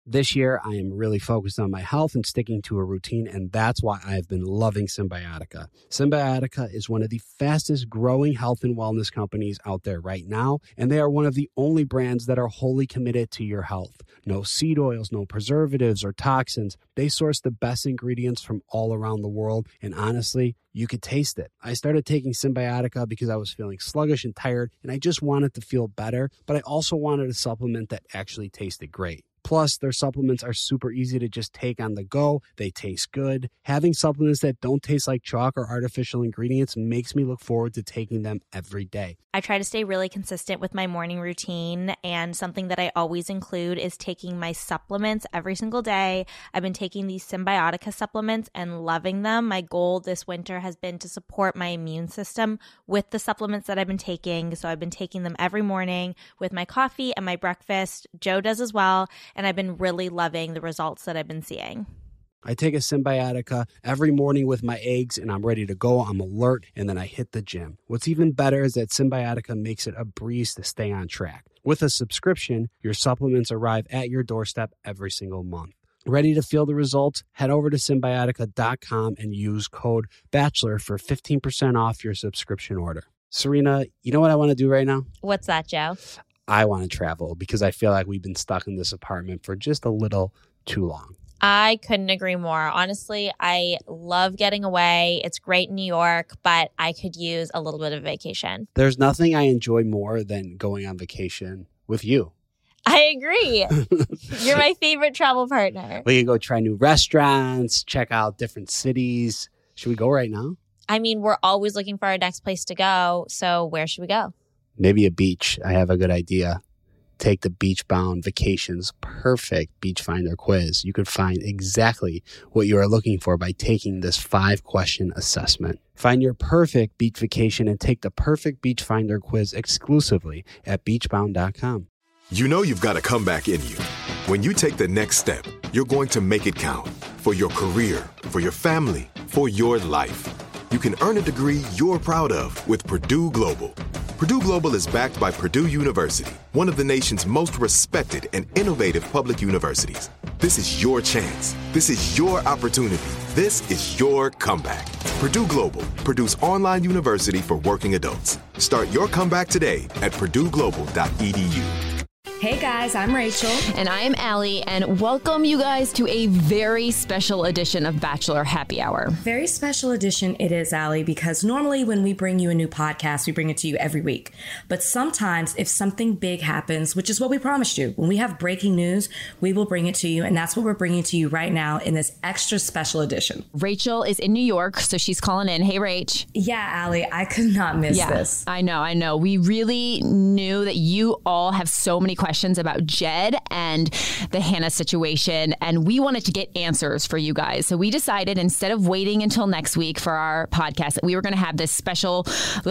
This year, I am really focused on my health and sticking to a routine, and that's why I've been loving Symbiotica. Symbiotica is one of the fastest growing health and wellness companies out there right now, and they are one of the only brands that are wholly committed to your health. No seed oils, no preservatives or toxins. They source the best ingredients from all around the world, and honestly, you could taste it. I started taking Symbiotica because I was feeling sluggish and tired, and I just wanted to feel better, but I also wanted a supplement that actually tasted great. Plus, their supplements are super easy to just take on the go. They taste good. Having supplements that don't taste like chalk or artificial ingredients makes me look forward to taking them every day. I try to stay really consistent with my morning routine, and something that I always include is taking my supplements every single day. I've been taking these Symbiotica supplements and loving them. My goal this winter has been to support my immune system with the supplements that I've been taking. So I've been taking them every morning with my coffee and my breakfast. Joe does as well. And I've been really loving the results that I've been seeing. I take a Symbiotica every morning with my eggs and I'm ready to go. I'm alert, and then I hit the gym. What's even better is that Symbiotica makes it a breeze to stay on track. With a subscription, your supplements arrive at your doorstep every single month. Ready to feel the results? Head over to Symbiotica.com and use code BACHELOR for 15% off your subscription order. Serena, you know what I want to do right now? What's that, Joe? I want to travel because I feel like we've been stuck in this apartment for just a little too long. I couldn't agree more. Honestly, I love getting away. It's great in New York, but I could use a little bit of vacation. There's nothing I enjoy more than going on vacation with you. I agree. You're my favorite travel partner. We can go try new restaurants, check out different cities. Should we go right now? I mean, we're always looking for our next place to go. So where should we go? Maybe a beach. I have a good idea. Take the Beachbound Vacations Perfect Beach Finder quiz. You could find exactly what you are looking for by taking this 5-question assessment. Find your perfect beach vacation and take the perfect Beach Finder quiz exclusively at beachbound.com. You know you've got a comeback in you. When you take the next step, you're going to make it count for your career, for your family, for your life. You can earn a degree you're proud of with Purdue Global. Purdue Global is backed by Purdue University, one of the nation's most respected and innovative public universities. This is your chance. This is your opportunity. This is your comeback. Purdue Global, Purdue's online university for working adults. Start your comeback today at purdueglobal.edu. Hey guys, I'm Rachel. And I'm Allie, and welcome you guys to a very special edition of Bachelor Happy Hour. Very special edition it is, Allie, because normally when we bring you a new podcast, we bring it to you every week. But sometimes if something big happens, which is what we promised you, when we have breaking news, we will bring it to you. And that's what we're bringing to you right now in this extra special edition. Rachel is in New York, so she's calling in. Hey, Rach. Yeah, Allie, I could not miss this. I know. We really knew that you all have so many questions about Jed and the Hannah situation, and we wanted to get answers for you guys. So we decided, instead of waiting until next week for our podcast, that we were going to have this special,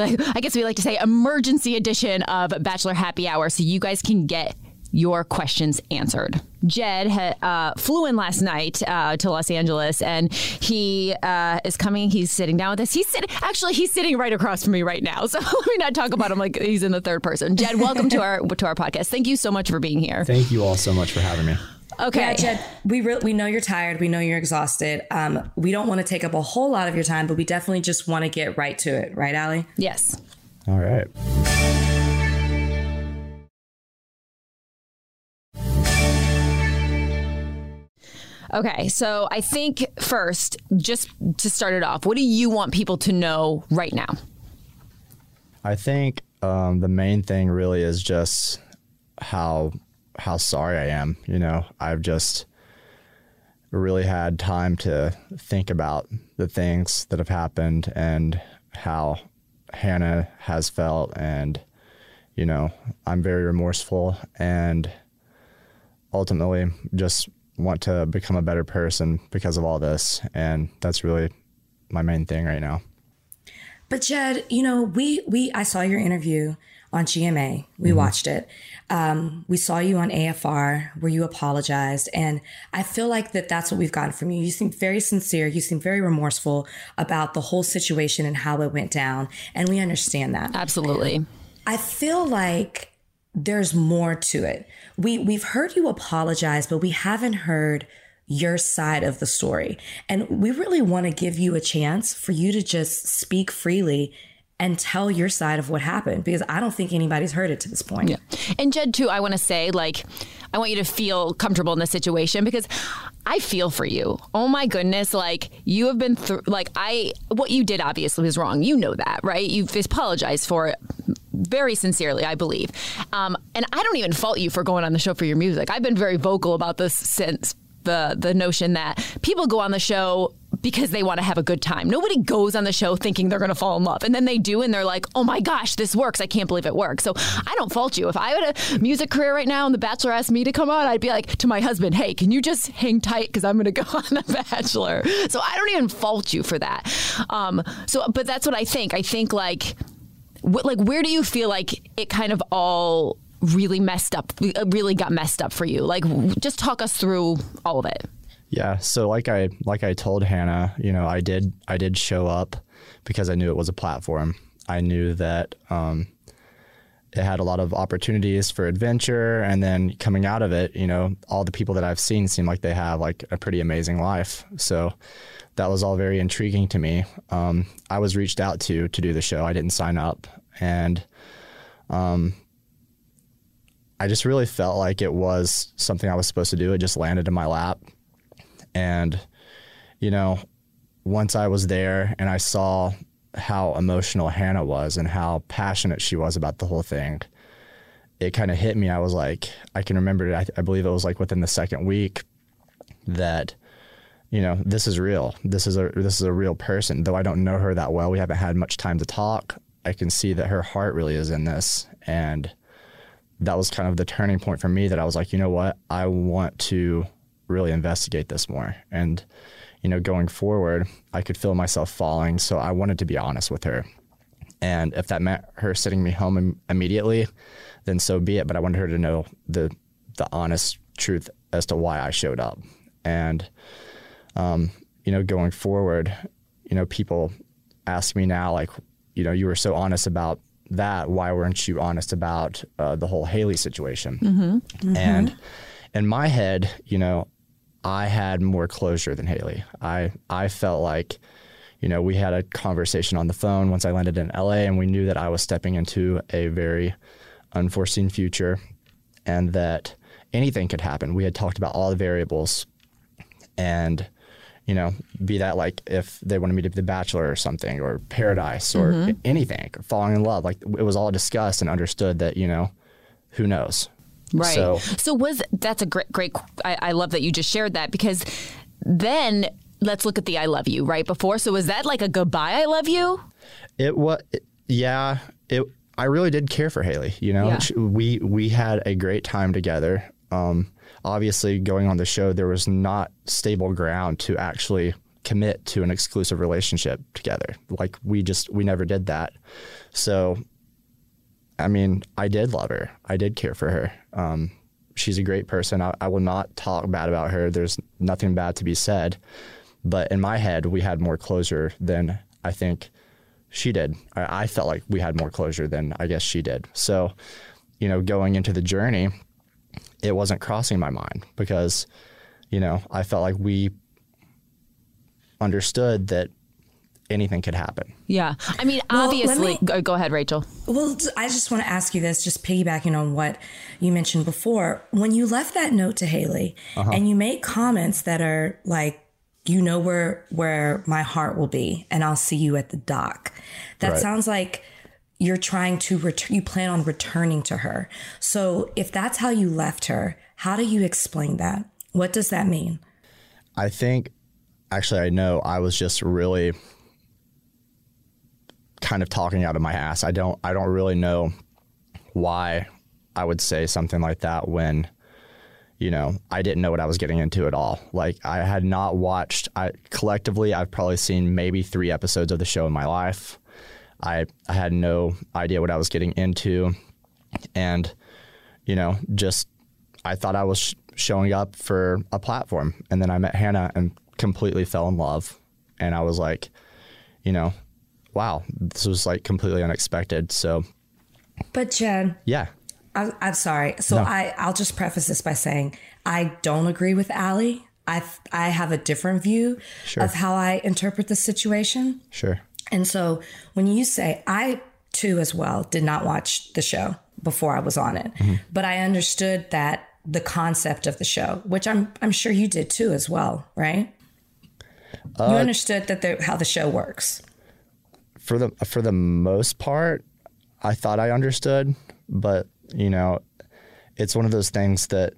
I guess we like to say, emergency edition of Bachelor Happy Hour, so you guys can get your questions answered. Jed flew in last night to Los Angeles, and he is coming. He's sitting down with us. He's sitting right across from me right now. So let me not talk about him like he's in the third person. Jed, welcome to our podcast. Thank you so much for being here. Thank you all so much for having me. Okay. Yeah, Jed, we know you're tired. We know you're exhausted. We don't want to take up a whole lot of your time, but we definitely just want to get right to it. Right, Allie? Yes. All right. Okay, so I think first, just to start it off, what do you want people to know right now? I think the main thing really is just how sorry I am. You know, I've just really had time to think about the things that have happened and how Hannah has felt, and you know, I'm very remorseful and ultimately just want to become a better person because of all this, and that's really my main thing right now. But Jed, you know, I saw your interview on GMA. We watched it. We saw you on AFR where you apologized, and I feel like that's what we've gotten from you. You seem very sincere. You seem very remorseful about the whole situation and how it went down, and we understand that. Absolutely. I feel like there's more to it. We've heard you apologize, but we haven't heard your side of the story. And we really want to give you a chance for you to just speak freely and tell your side of what happened, because I don't think anybody's heard it to this point. Yeah. And Jed, too, I want to say, like, I want you to feel comfortable in this situation because I feel for you. Oh my goodness. Like, you have been through, what you did obviously was wrong. You know that, right? You've apologized for it very sincerely, I believe. And I don't even fault you for going on the show for your music. I've been very vocal about this since the notion that people go on the show because they want to have a good time. Nobody goes on the show thinking they're going to fall in love. And then they do, and they're like, oh my gosh, this works. I can't believe it works. So I don't fault you. If I had a music career right now and The Bachelor asked me to come on, I'd be like to my husband, hey, can you just hang tight because I'm going to go on The Bachelor. So I don't even fault you for that. But that's what I think. I think where do you feel like it kind of all really got messed up for you? Like, just talk us through all of it. Yeah. So like I told Hannah, you know, I did show up because I knew it was a platform. I knew that it had a lot of opportunities for adventure, and then coming out of it, you know, all the people that I've seen seem like they have like a pretty amazing life. So that was all very intriguing to me. I was reached out to do the show. I didn't sign up, and I just really felt like it was something I was supposed to do. It just landed in my lap. And, you know, once I was there and I saw how emotional Hannah was and how passionate she was about the whole thing, it kind of hit me. I was like, I can remember, I believe it was like within the second week that, you know, this is real. This is a real person. Though I don't know her that well, we haven't had much time to talk, I can see that her heart really is in this. And that was kind of the turning point for me, that I was like, you know what, I want to really investigate this more. And, you know, going forward, I could feel myself falling. So I wanted to be honest with her. And if that meant her sending me home immediately, then so be it. But I wanted her to know the honest truth as to why I showed up. And, you know, going forward, you know, people ask me now, like, you know, you were so honest about that. Why weren't you honest about the whole Haley situation? Mm-hmm. Mm-hmm. And in my head, you know, I had more closure than Haley. I felt like, you know, we had a conversation on the phone once I landed in LA, and we knew that I was stepping into a very unforeseen future and that anything could happen. We had talked about all the variables, and, you know, be that like if they wanted me to be The Bachelor or something, or Paradise, or anything, or falling in love, like it was all discussed and understood that, you know, who knows? Right. So that's a great, I love that you just shared that, because then let's look at the I love you right before. So was that like a goodbye I love you? It was, yeah. I really did care for Haley, you know. Yeah. We had a great time together. Obviously going on the show, there was not stable ground to actually commit to an exclusive relationship together. Like we never did that. So I mean, I did love her. I did care for her. She's a great person. I will not talk bad about her. There's nothing bad to be said. But in my head, we had more closure than I think she did. I felt like we had more closure than I guess she did. So, you know, going into the journey, it wasn't crossing my mind because, you know, I felt like we understood that anything could happen. Yeah. I mean, obviously, go ahead, Rachel. Well, I just want to ask you this, just piggybacking on what you mentioned before. When you left that note to Haley and you made comments that are like, you know where my heart will be and I'll see you at the dock. That sounds like you're trying to you plan on returning to her. So if that's how you left her, how do you explain that? What does that mean? I think, actually, I know I was just really kind of talking out of my ass. I don't really know why I would say something like that when, you know, I didn't know what I was getting into at all. Like I had not watched, collectively, I've probably seen maybe 3 episodes of the show in my life. I had no idea what I was getting into. And, you know, just, I thought I was showing up for a platform. And then I met Hannah and completely fell in love. And I was like, you know, wow, this was like completely unexpected. So. But Jed. Yeah. I'm sorry. So No. I'll just preface this by saying I don't agree with Allie. I have a different view Sure. of how I interpret the situation. Sure. And so when you say, I too as well did not watch the show before I was on it, but I understood that the concept of the show, which I'm sure you did too as well, right? You understood that how the show works. For the most part, I thought I understood, but it's one of those things that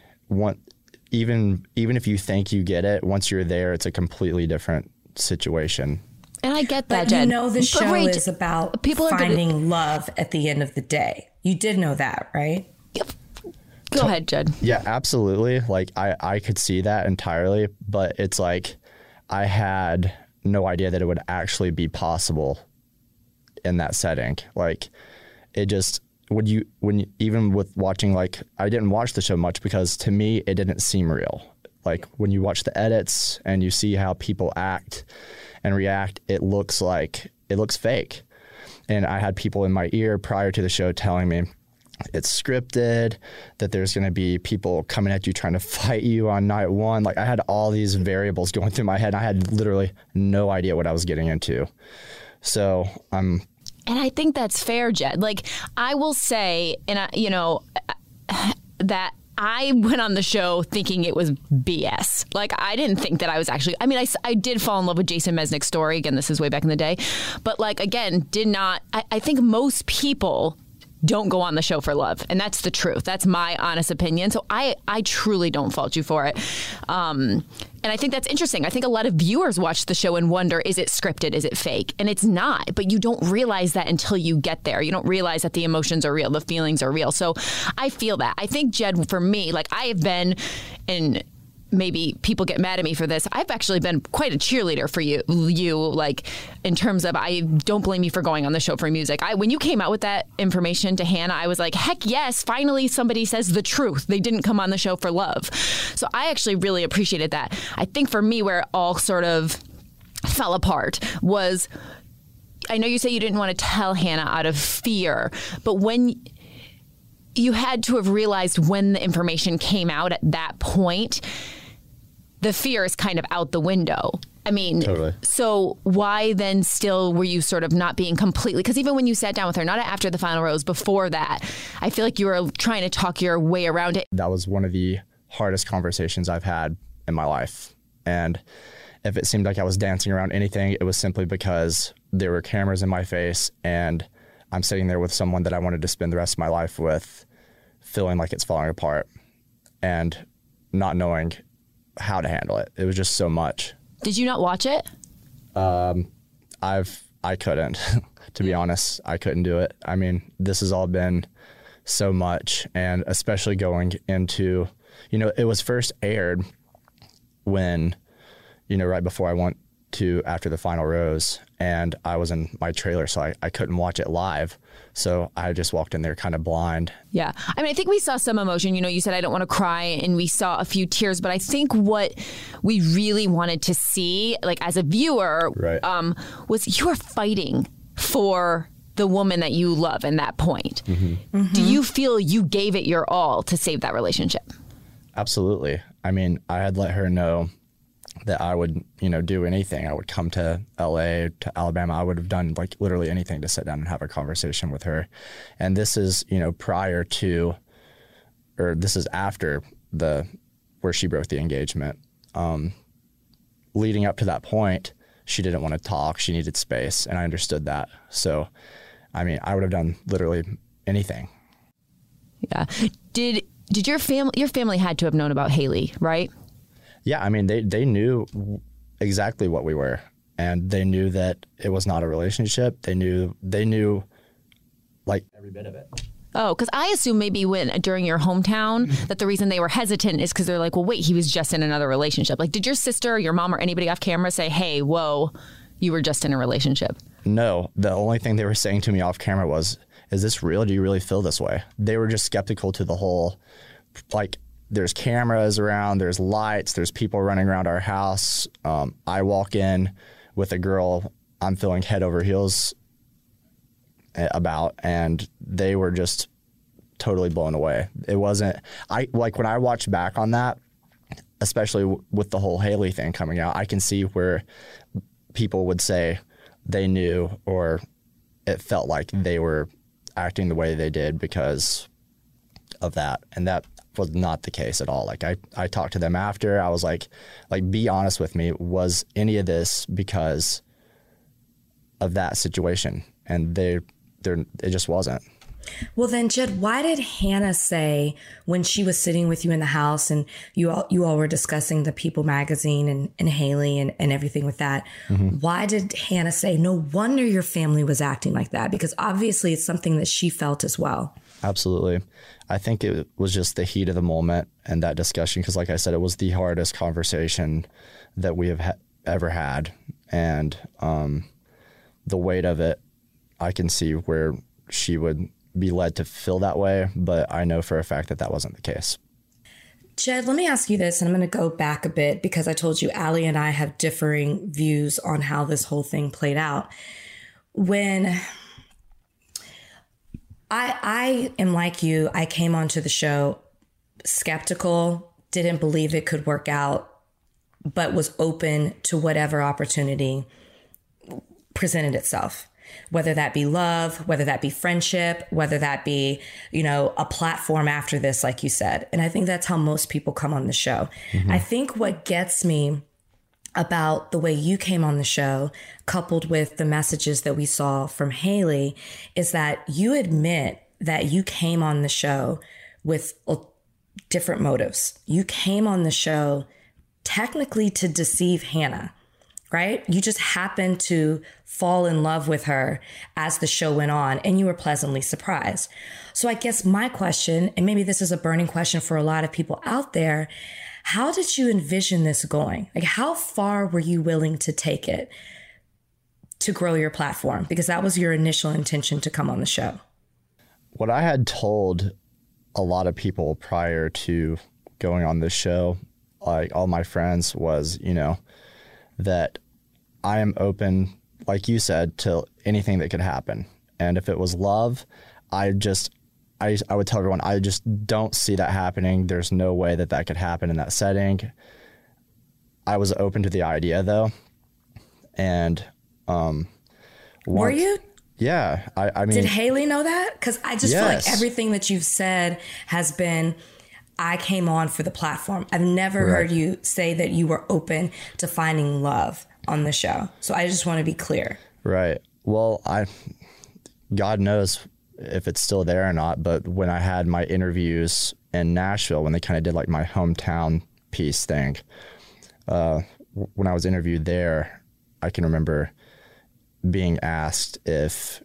even if you think you get it, once you're there, it's a completely different situation. And I get that, But Jed. the show Ray, is about people are finding love at the end of the day. You did know that, right? Go ahead, Jed. Yeah, absolutely. Like I could see that entirely, but it's like I had no idea that it would actually be possible in that setting. Like it just even with watching, like I didn't watch the show much because to me it didn't seem real. Like when you watch the edits and you see how people act and react, it looks fake. And I had people in my ear prior to the show telling me it's scripted, that there's going to be people coming at you trying to fight you on night one. Like I had all these variables going through my head. I had literally no idea what I was getting into. So And I think that's fair, Jed. Like I will say, and that I went on the show thinking it was BS. Like I didn't think that I was actually, I did fall in love with Jason Mesnick's story. Again, this is way back in the day. But like, again, I think most people don't go on the show for love. And that's the truth. That's my honest opinion. So I truly don't fault you for it. And I think that's interesting. I think a lot of viewers watch the show and wonder, is it scripted? Is it fake? And it's not. But you don't realize that until you get there. You don't realize that the emotions are real. The feelings are real. So I feel that. I think, Jed, for me, like I have been in... Maybe people get mad at me for this. I've actually been quite a cheerleader for you, like in terms of I don't blame you for going on the show for music. When you came out with that information to Hannah, I was like, heck yes, finally somebody says the truth. They didn't come on the show for love. So I actually really appreciated that. I think for me where it all sort of fell apart was, I know you say you didn't want to tell Hannah out of fear, but when you had to have realized when the information came out at that point, the fear is kind of out the window. I mean, totally. So why then still were you sort of not being completely, because even when you sat down with her, not after the final rose, before that, I feel like you were trying to talk your way around it. That was one of the hardest conversations I've had in my life. And if it seemed like I was dancing around anything, it was simply because there were cameras in my face and I'm sitting there with someone that I wanted to spend the rest of my life with, feeling like it's falling apart and not knowing how to handle it. It was just so much. Did you not watch it? I couldn't, to be honest. I couldn't do it. I mean, this has all been so much, and especially going into, it was first aired when, right before I went to after the final rose, and I was in my trailer, so I couldn't watch it live. So I just walked in there kind of blind. Yeah. I mean, I think we saw some emotion. You said I don't want to cry, and we saw a few tears. But I think what we really wanted to see, like as a viewer, right, was you are fighting for the woman that you love in that point. Mm-hmm. Mm-hmm. Do you feel you gave it your all to save that relationship? Absolutely. I mean, I had let her know that I would, do anything. I would come to LA, to Alabama. I would have done like literally anything to sit down and have a conversation with her. And this is, prior to, or this is after where she broke the engagement. Leading up to that point, she didn't want to talk. She needed space. And I understood that. So, I mean, I would have done literally anything. Yeah. Did your family had to have known about Haley, right? Yeah, I mean, they knew exactly what we were, and they knew that it was not a relationship. They knew like every bit of it. Oh, because I assume maybe during your hometown that the reason they were hesitant is because they're like, well, wait, he was just in another relationship. Like, did your sister, or your mom, or anybody off camera say, hey, whoa, you were just in a relationship? No, the only thing they were saying to me off camera was, is this real? Do you really feel this way? They were just skeptical to the whole, like, there's cameras around, there's lights, there's people running around our house. I walk in with a girl I'm feeling head over heels about, and they were just totally blown away. It wasn't, when I watch back on that, especially with the whole Haley thing coming out, I can see where people would say they knew, or it felt like they were acting the way they did because of that. And that was not the case at all. Like I talked to them after. I was like, be honest with me. Was any of this because of that situation? And it just wasn't. Well, then, Jed, why did Hannah say, when she was sitting with you in the house and you all were discussing the People magazine and Haley and everything with that, why did Hannah say, no wonder your family was acting like that? Because obviously it's something that she felt as well. Absolutely. I think it was just the heat of the moment and that discussion, because like I said, it was the hardest conversation that we have ever had. And the weight of it, I can see where she would be led to feel that way, but I know for a fact that wasn't the case. Jed, let me ask you this, and I'm going to go back a bit because I told you Allie and I have differing views on how this whole thing played out. When I am like you, I came onto the show skeptical, didn't believe it could work out, but was open to whatever opportunity presented itself. Whether that be love, whether that be friendship, whether that be, a platform after this, like you said. And I think that's how most people come on the show. I think what gets me about the way you came on the show, coupled with the messages that we saw from Haley, is that you admit that you came on the show with different motives. You came on the show technically to deceive Hannah. Right? You just happened to fall in love with her as the show went on, and you were pleasantly surprised. So I guess my question, and maybe this is a burning question for a lot of people out there, how did you envision this going? Like, how far were you willing to take it to grow your platform? Because that was your initial intention to come on the show. What I had told a lot of people prior to going on this show, like all my friends, was, that I am open, like you said, to anything that could happen. And if it was love, I would tell everyone, I just don't see that happening. There's no way that could happen in that setting. I was open to the idea though. And, were you? Yeah. I mean, did Haley know that? Because I just feel like everything that you've said has been, I came on for the platform. I've never heard you say that you were open to finding love on the show. So I just want to be clear. Right. Well, God knows if it's still there or not, but when I had my interviews in Nashville, when they kind of did like my hometown piece thing, when I was interviewed there, I can remember being asked if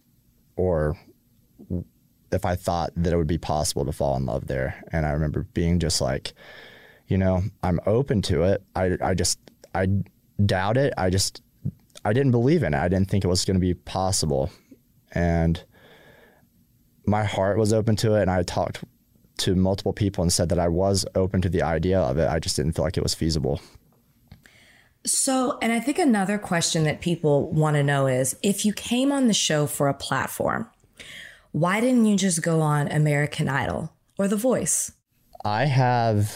I thought that it would be possible to fall in love there. And I remember being just like, I'm open to it. I doubt it. I didn't believe in it. I didn't think it was going to be possible. And my heart was open to it. And I talked to multiple people and said that I was open to the idea of it. I just didn't feel like it was feasible. So, and I think another question that people want to know is, if you came on the show for a platform, why didn't you just go on American Idol or The Voice? I have,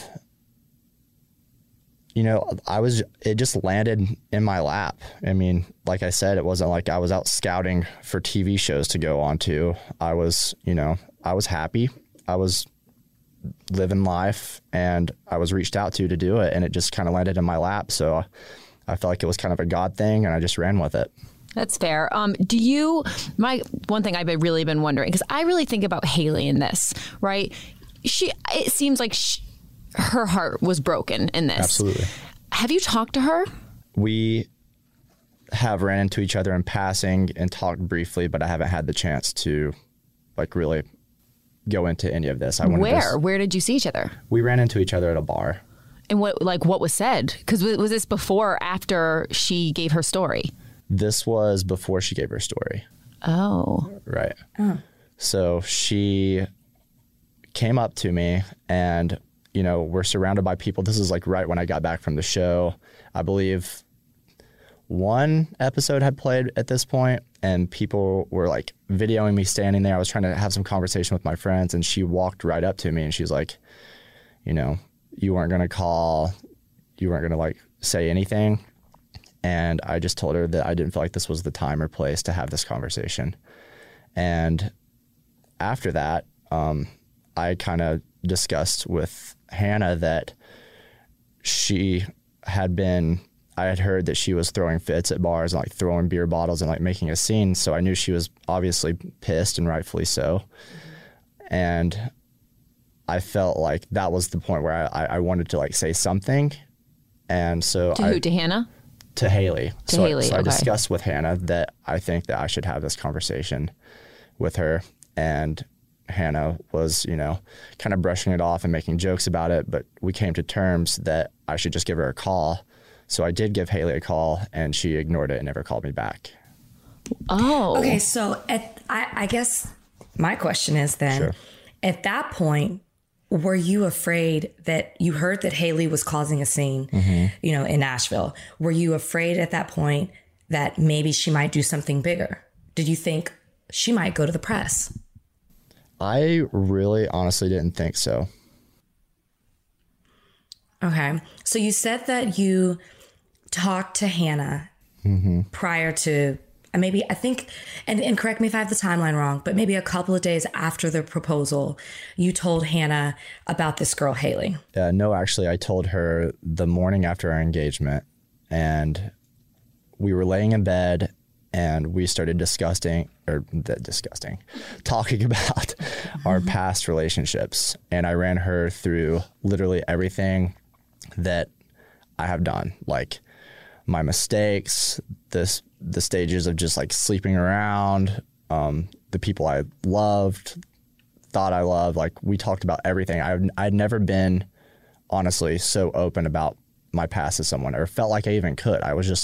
it just landed in my lap. I mean, like I said, it wasn't like I was out scouting for TV shows to go on to. I was happy. I was living life, and I was reached out to do it, and it just kind of landed in my lap. So I felt like it was kind of a God thing, and I just ran with it. That's fair. One thing I've really been wondering, because I really think about Haley in this, right? It seems like her heart was broken in this. Absolutely. Have you talked to her? We have ran into each other in passing and talked briefly, but I haven't had the chance to really go into any of this. Where did you see each other? We ran into each other at a bar. And what was said? Because was this before or after she gave her story? This was before she gave her story. Oh. Right. Oh. So she came up to me, and, we're surrounded by people. This is right when I got back from the show. I believe one episode had played at this point, and people were like videoing me standing there. I was trying to have some conversation with my friends, and she walked right up to me and she's like, you know, you weren't going to call, you weren't going to like say anything. And I just told her that I didn't feel like this was the time or place to have this conversation. And after that, I kind of discussed with Hannah that I had heard that she was throwing fits at bars and like throwing beer bottles and like making a scene. So I knew she was obviously pissed, and rightfully so. And I felt like that was the point where I wanted to like say something. And so To Hannah? To Haley. To Haley, so I okay. discussed with Hannah that I think that I should have this conversation with her. And Hannah was, you know, kind of brushing it off and making jokes about it. But we came to terms that I should just give her a call. So I did give Haley a call, and she ignored it and never called me back. Oh. Okay, so I guess my question is then, Sure. At that point, were you afraid that you heard that Haley was causing a scene, you know, in Nashville? Were you afraid at that point that maybe she might do something bigger? Did you think she might go to the press? I really honestly didn't think so. Okay. So you said that you talked to Hannah prior to maybe, I think, and correct me if I have the timeline wrong, but maybe a couple of days after the proposal, you told Hannah about this girl, Haley. No, actually, I told her the morning after our engagement, and we were laying in bed and we started talking about our past relationships. And I ran her through literally everything that I have done, like my mistakes, the stages of just like sleeping around, the people I loved, thought I loved. Like, we talked about everything. I'd never been honestly so open about my past to someone, or felt like I even could.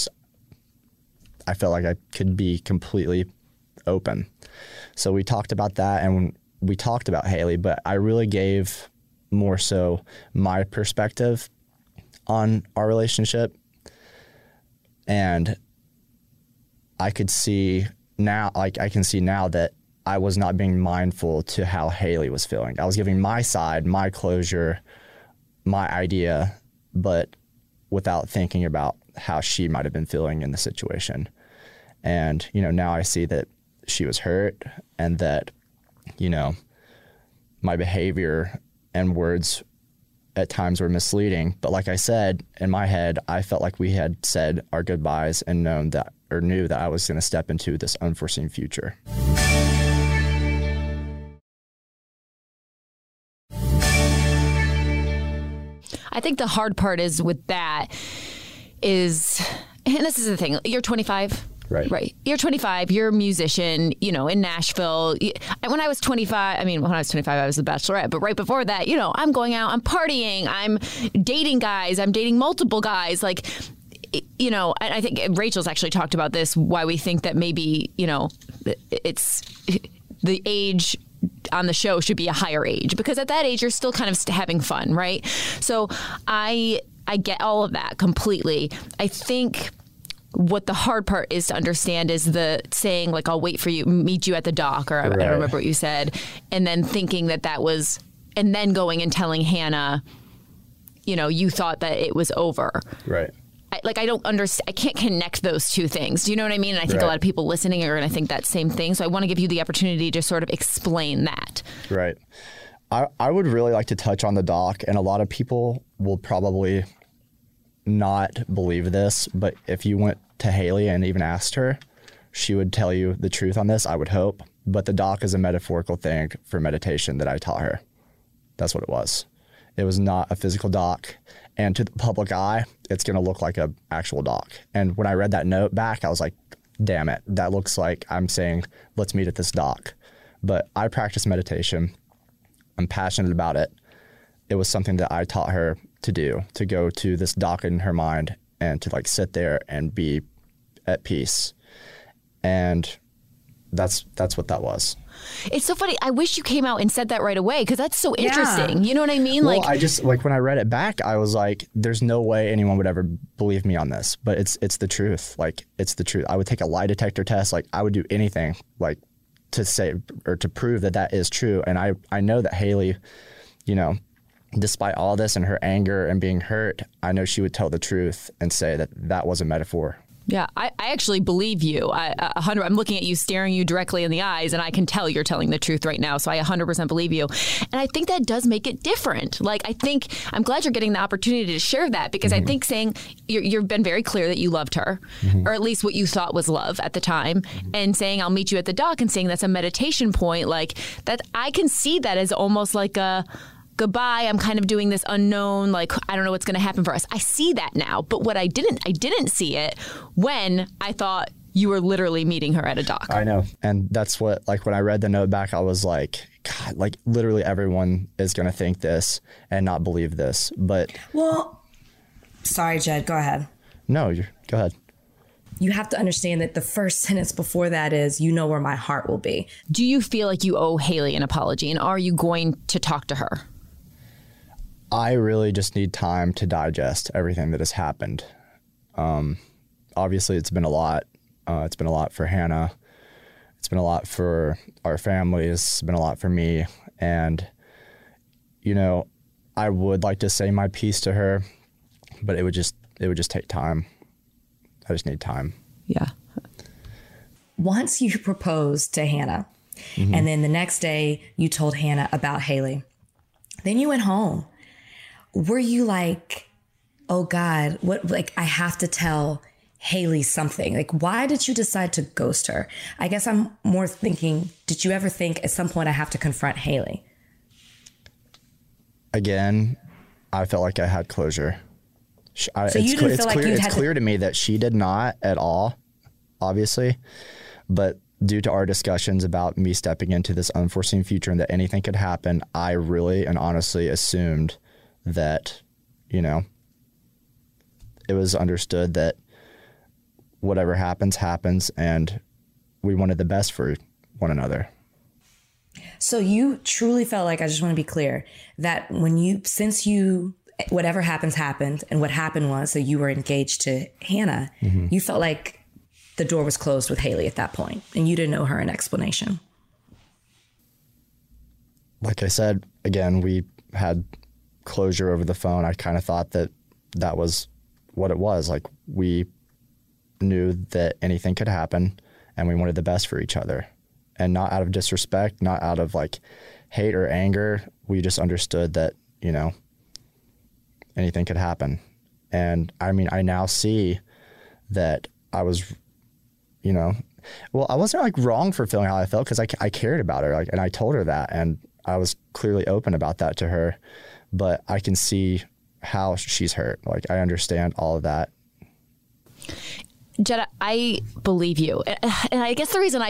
I felt like I could be completely open. So we talked about that, and we talked about Haley, but I really gave more so my perspective on our relationship. And I can see now that I was not being mindful to how Haley was feeling. I was giving my side, my closure, my idea, but without thinking about how she might have been feeling in the situation. And, you know, now I see that she was hurt, and that, you know, my behavior and words at times were misleading. But like I said, in my head, I felt like we had said our goodbyes and knew that I was going to step into this unforeseen future. I think the hard part is with that is, and this is the thing, you're 25. Right. You're 25. You're a musician, you know, in Nashville. When I was 25, I was the Bachelorette. But right before that, you know, I'm going out, I'm partying, I'm dating guys, I'm dating multiple guys. Like, you know, and I think Rachel's actually talked about this, why we think that maybe, you know, it's the age on the show should be a higher age, because at that age, you're still kind of having fun. Right. So I get all of that completely. I think what the hard part is to understand is the saying, like, I'll wait for you, meet you at the dock, or right. I don't remember what you said. And then thinking that was, and then going and telling Hannah, you know, you thought that it was over. Right. I don't understand. I can't connect those two things. Do you know what I mean? And I think a lot of people listening are going to think that same thing. So I want to give you the opportunity to sort of explain that. Right. I would really like to touch on the dock, and a lot of people will probably not believe this, but if you went to Haley and even asked her, she would tell you the truth on this, I would hope. But the dock is a metaphorical thing for meditation that I taught her. That's what it was. It was not a physical dock. And to the public eye, it's going to look like an actual dock. And when I read that note back, I was like, damn it, that looks like I'm saying, let's meet at this dock. But I practice meditation. I'm passionate about it. It was something that I taught her to do, to go to this dock in her mind and to like sit there and be at peace. And that's what that was. It's so funny. I wish you came out and said that right away, because that's so interesting. You know what I mean? Well, I just, like, when I read it back, I was like, there's no way anyone would ever believe me on this. But it's the truth. Like, it's the truth. I would take a lie detector test. Like, I would do anything, like, to say or to prove that is true. And I know that Haley, you know, despite all this and her anger and being hurt, I know she would tell the truth and say that was a metaphor. Yeah, I actually believe you. I'm looking at you, staring you directly in the eyes, and I can tell you're telling the truth right now. So I 100% believe you. And I think that does make it different. Like, I'm glad you're getting the opportunity to share that, because I think saying you've been very clear that you loved her, or at least what you thought was love at the time, and saying I'll meet you at the dock and saying that's a meditation point, like that, I can see that as almost like a goodbye, I'm kind of doing this unknown, like, I don't know what's going to happen for us. I see that now. But what I didn't see it when I thought you were literally meeting her at a dock. I know. And that's what, like, when I read the note back, I was like, God, like, literally everyone is going to think this and not believe this. But. Well, sorry, Jed, go ahead. No, go ahead. You have to understand that the first sentence before that is, you know where my heart will be. Do you feel like you owe Haley an apology, and are you going to talk to her? I really just need time to digest everything that has happened. Obviously, it's been a lot. It's been a lot for Hannah. It's been a lot for our families. It's been a lot for me. And, you know, I would like to say my piece to her, but it would just take time. I just need time. Yeah. Once you proposed to Hannah, and then the next day you told Hannah about Haley, then you went home. Were you like, oh God, what, like, I have to tell Haley something? Like, why did you decide to ghost her? I guess I'm more thinking, did you ever think at some point I have to confront Haley? Again, I felt like I had closure. It's clear to me that she did not at all, obviously, but due to our discussions about me stepping into this unforeseen future and that anything could happen, I really and honestly assumed that, you know, it was understood that whatever happens, and we wanted the best for one another. So you truly felt like, I just want to be clear, that whatever happened, and what happened was that you were engaged to Hannah, you felt like the door was closed with Haley at that point, and you didn't owe her an explanation. Like I said, again, we had closure over the phone. I kind of thought that was what it was. Like, we knew that anything could happen, and we wanted the best for each other, and not out of disrespect, not out of like hate or anger. We just understood that, you know, anything could happen. And I mean, I now see that I was, you know, well, I wasn't like wrong for feeling how I felt, because I cared about her, like, and I told her that, and I was clearly open about that to her. But I can see how she's hurt. Like, I understand all of that. Jed, I believe you. And I guess the reason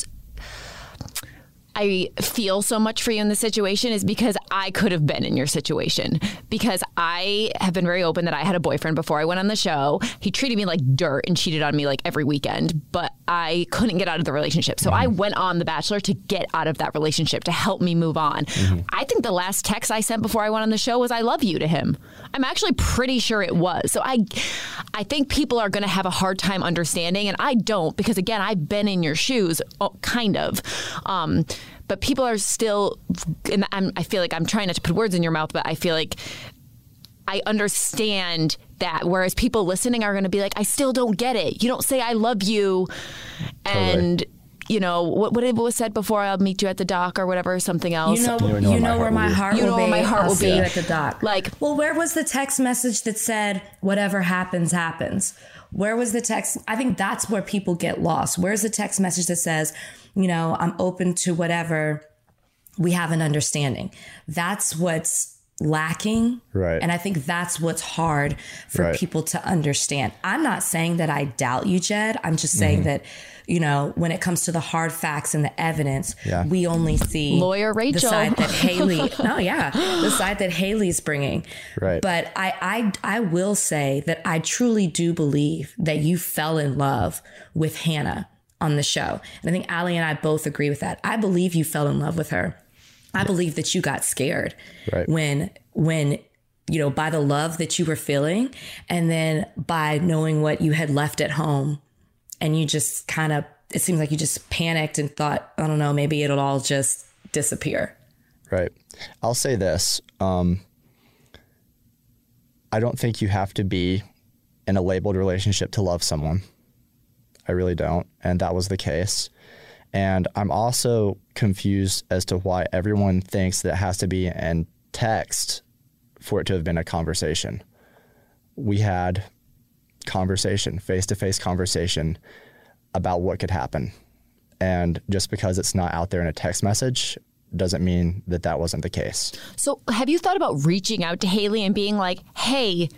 I feel so much for you in this situation is because I could have been in your situation, because I have been very open that I had a boyfriend before I went on the show. He treated me like dirt and cheated on me like every weekend, but I couldn't get out of the relationship. So I went on The Bachelor to get out of that relationship, to help me move on. I think the last text I sent before I went on the show was "I love you" to him. I'm actually pretty sure it was. So I think people are going to have a hard time understanding, and I don't, because again, I've been in your shoes, kind of. But people are still, and I feel like I'm trying not to put words in your mouth, but I feel like I understand that. Whereas people listening are going to be like, I still don't get it. You don't say "I love you." And, you know, what was said before, "I'll meet you at the dock," or whatever, something else. You know where my heart will be. You know where my heart will be. I'll see you at the dock. Like, well, where was the text message that said, whatever happens, happens? Where was the text? I think that's where people get lost. Where's the text message that says, you know, I'm open to whatever, we have an understanding? That's what's lacking. Right. And I think that's what's hard for people to understand. I'm not saying that I doubt you, Jed. I'm just saying that, you know, when it comes to the hard facts and the evidence, we only see lawyer Rachel, the side that Haley, the side that Haley's bringing. Right. But I will say that I truly do believe that you fell in love with Hannah. on the show. And I think Allie and I both agree with that. I believe you fell in love with her. I believe that you got scared when, you know, by the love that you were feeling, and then by knowing what you had left at home, and you just kind of, it seems like you just panicked and thought, I don't know, maybe it'll all just disappear. Right. I'll say this. I don't think you have to be in a labeled relationship to love someone. I really don't. And that was the case. And I'm also confused as to why everyone thinks that it has to be in text for it to have been a conversation. We had conversation, face-to-face conversation about what could happen. And just because it's not out there in a text message doesn't mean that that wasn't the case. So have you thought about reaching out to Haley and being like, hey,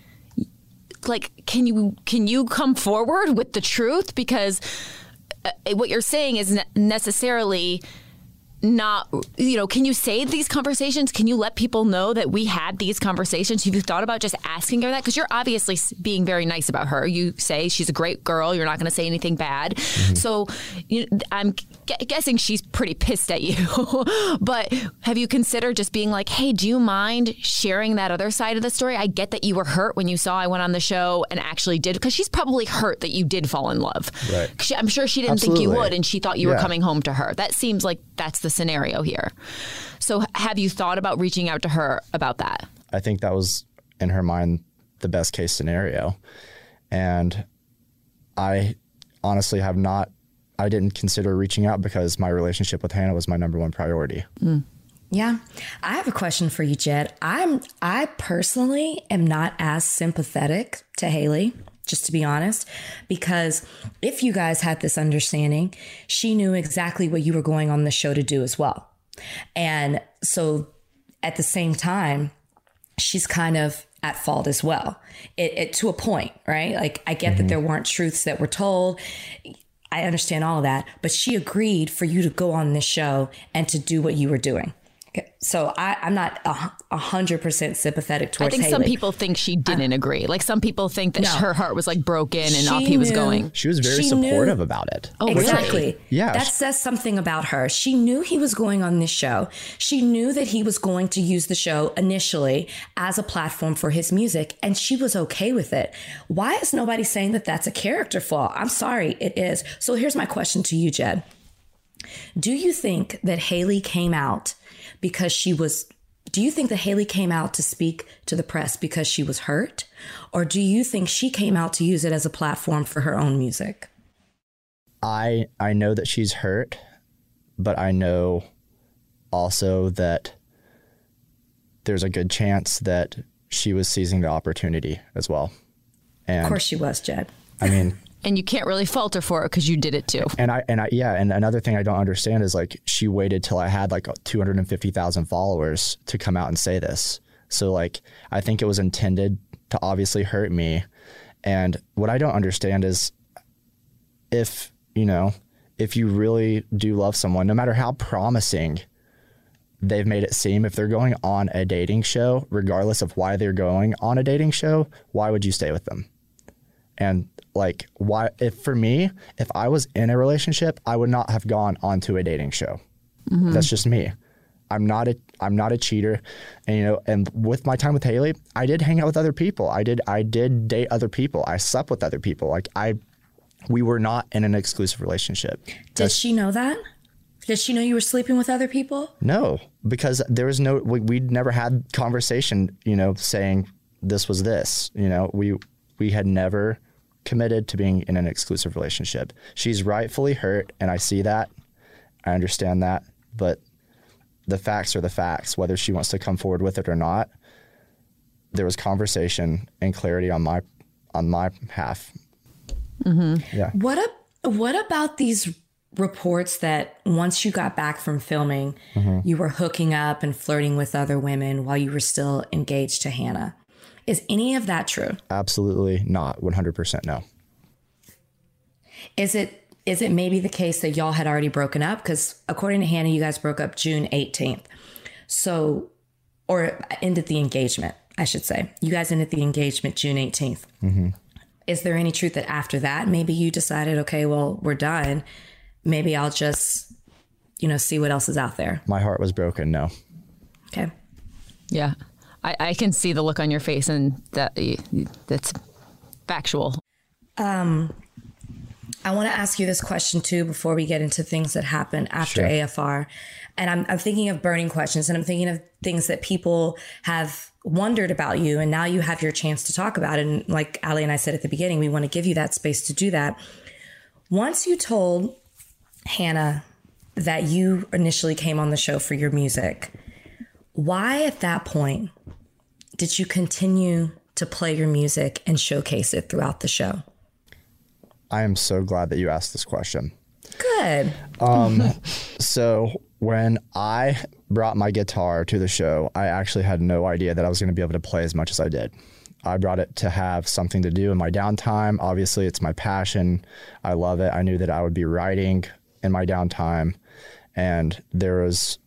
like, can you come forward with the truth? Because what you're saying is necessarily not, you know, can you save these conversations? Can you let people know that we had these conversations? Have you thought about just asking her that? Because you're obviously being very nice about her. You say she's a great girl. You're not going to say anything bad. Mm-hmm. So I'm guessing she's pretty pissed at you. But have you considered just being like, hey, do you mind sharing that other side of the story? I get that you were hurt when you saw I went on the show and actually did, because she's probably hurt that you did fall in love. Right. I'm sure she didn't think you would, and she thought you were coming home to her. That seems like that's the scenario here. So have you thought about reaching out to her about that? I think that was in her mind the best case scenario. And I honestly have not, I didn't consider reaching out because my relationship with Hannah was my number one priority. Mm. Yeah. I have a question for you, Jed. I personally am not as sympathetic to Haley, just to be honest, because if you guys had this understanding, she knew exactly what you were going on the show to do as well. And so at the same time, she's kind of at fault as well, it to a point, right? Like, I get that there weren't truths that were told. I understand all of that, but she agreed for you to go on this show and to do what you were doing. Okay. So I'm not 100% sympathetic towards Haley. I think some people think she didn't agree. Like, some people think that her heart was like broken and off he was going. She was very supportive about it. Oh, exactly. Really? Yeah. That says something about her. She knew he was going on this show. She knew that he was going to use the show initially as a platform for his music, and she was okay with it. Why is nobody saying that that's a character flaw? I'm sorry, it is. So here's my question to you, Jed. Do you think that Haley came out because do you think that Haley came out to speak to the press because she was hurt? Or do you think she came out to use it as a platform for her own music? I know that she's hurt, but I know also that there's a good chance that she was seizing the opportunity as well. And of course she was, Jed. I mean... And you can't really fault her for it because you did it too. And another thing I don't understand is, like, she waited till I had like 250,000 followers to come out and say this. So, like, I think it was intended to obviously hurt me. And what I don't understand is, if you really do love someone, no matter how promising they've made it seem, if they're going on a dating show, regardless of why they're going on a dating show, why would you stay with them? And like, why, if I was in a relationship, I would not have gone onto a dating show. Mm-hmm. That's just me. I'm not a cheater. And, and with my time with Haley, I did hang out with other people. I did date other people. I slept with other people. Like, we were not in an exclusive relationship. Did she know that? Did she know you were sleeping with other people? No, because there was we'd never had conversation, saying this was this, we had never committed to being in an exclusive relationship. She's rightfully hurt, and I see that. I understand that, but the facts are the facts. Whether she wants to come forward with it or not, there was conversation and clarity on my half. Mm-hmm. Yeah. What about these reports that once you got back from filming, you were hooking up and flirting with other women while you were still engaged to Hannah? Is any of that true? Absolutely not. 100% no. Is it maybe the case that y'all had already broken up? Because according to Hannah, you guys broke up June 18th. So, or ended the engagement, I should say. You guys ended the engagement June 18th. Mm-hmm. is there any truth that after that, maybe you decided, okay, well, we're done. Maybe I'll just, see what else is out there. My heart was broken. No. Okay. Yeah. I can see the look on your face, and that's factual. I want to ask you this question too before we get into things that happen after Sure. AFR. And I'm thinking of burning questions, and I'm thinking of things that people have wondered about you, and now you have your chance to talk about it. And like Ali and I said at the beginning, we want to give you that space to do that. Once you told Hannah that you initially came on the show for your music, why at that point did you continue to play your music and showcase it throughout the show? I am so glad that you asked this question. Good. So when I brought my guitar to the show, I actually had no idea that I was going to be able to play as much as I did. I brought it to have something to do in my downtime. Obviously, it's my passion. I love it. I knew that I would be writing in my downtime. And there was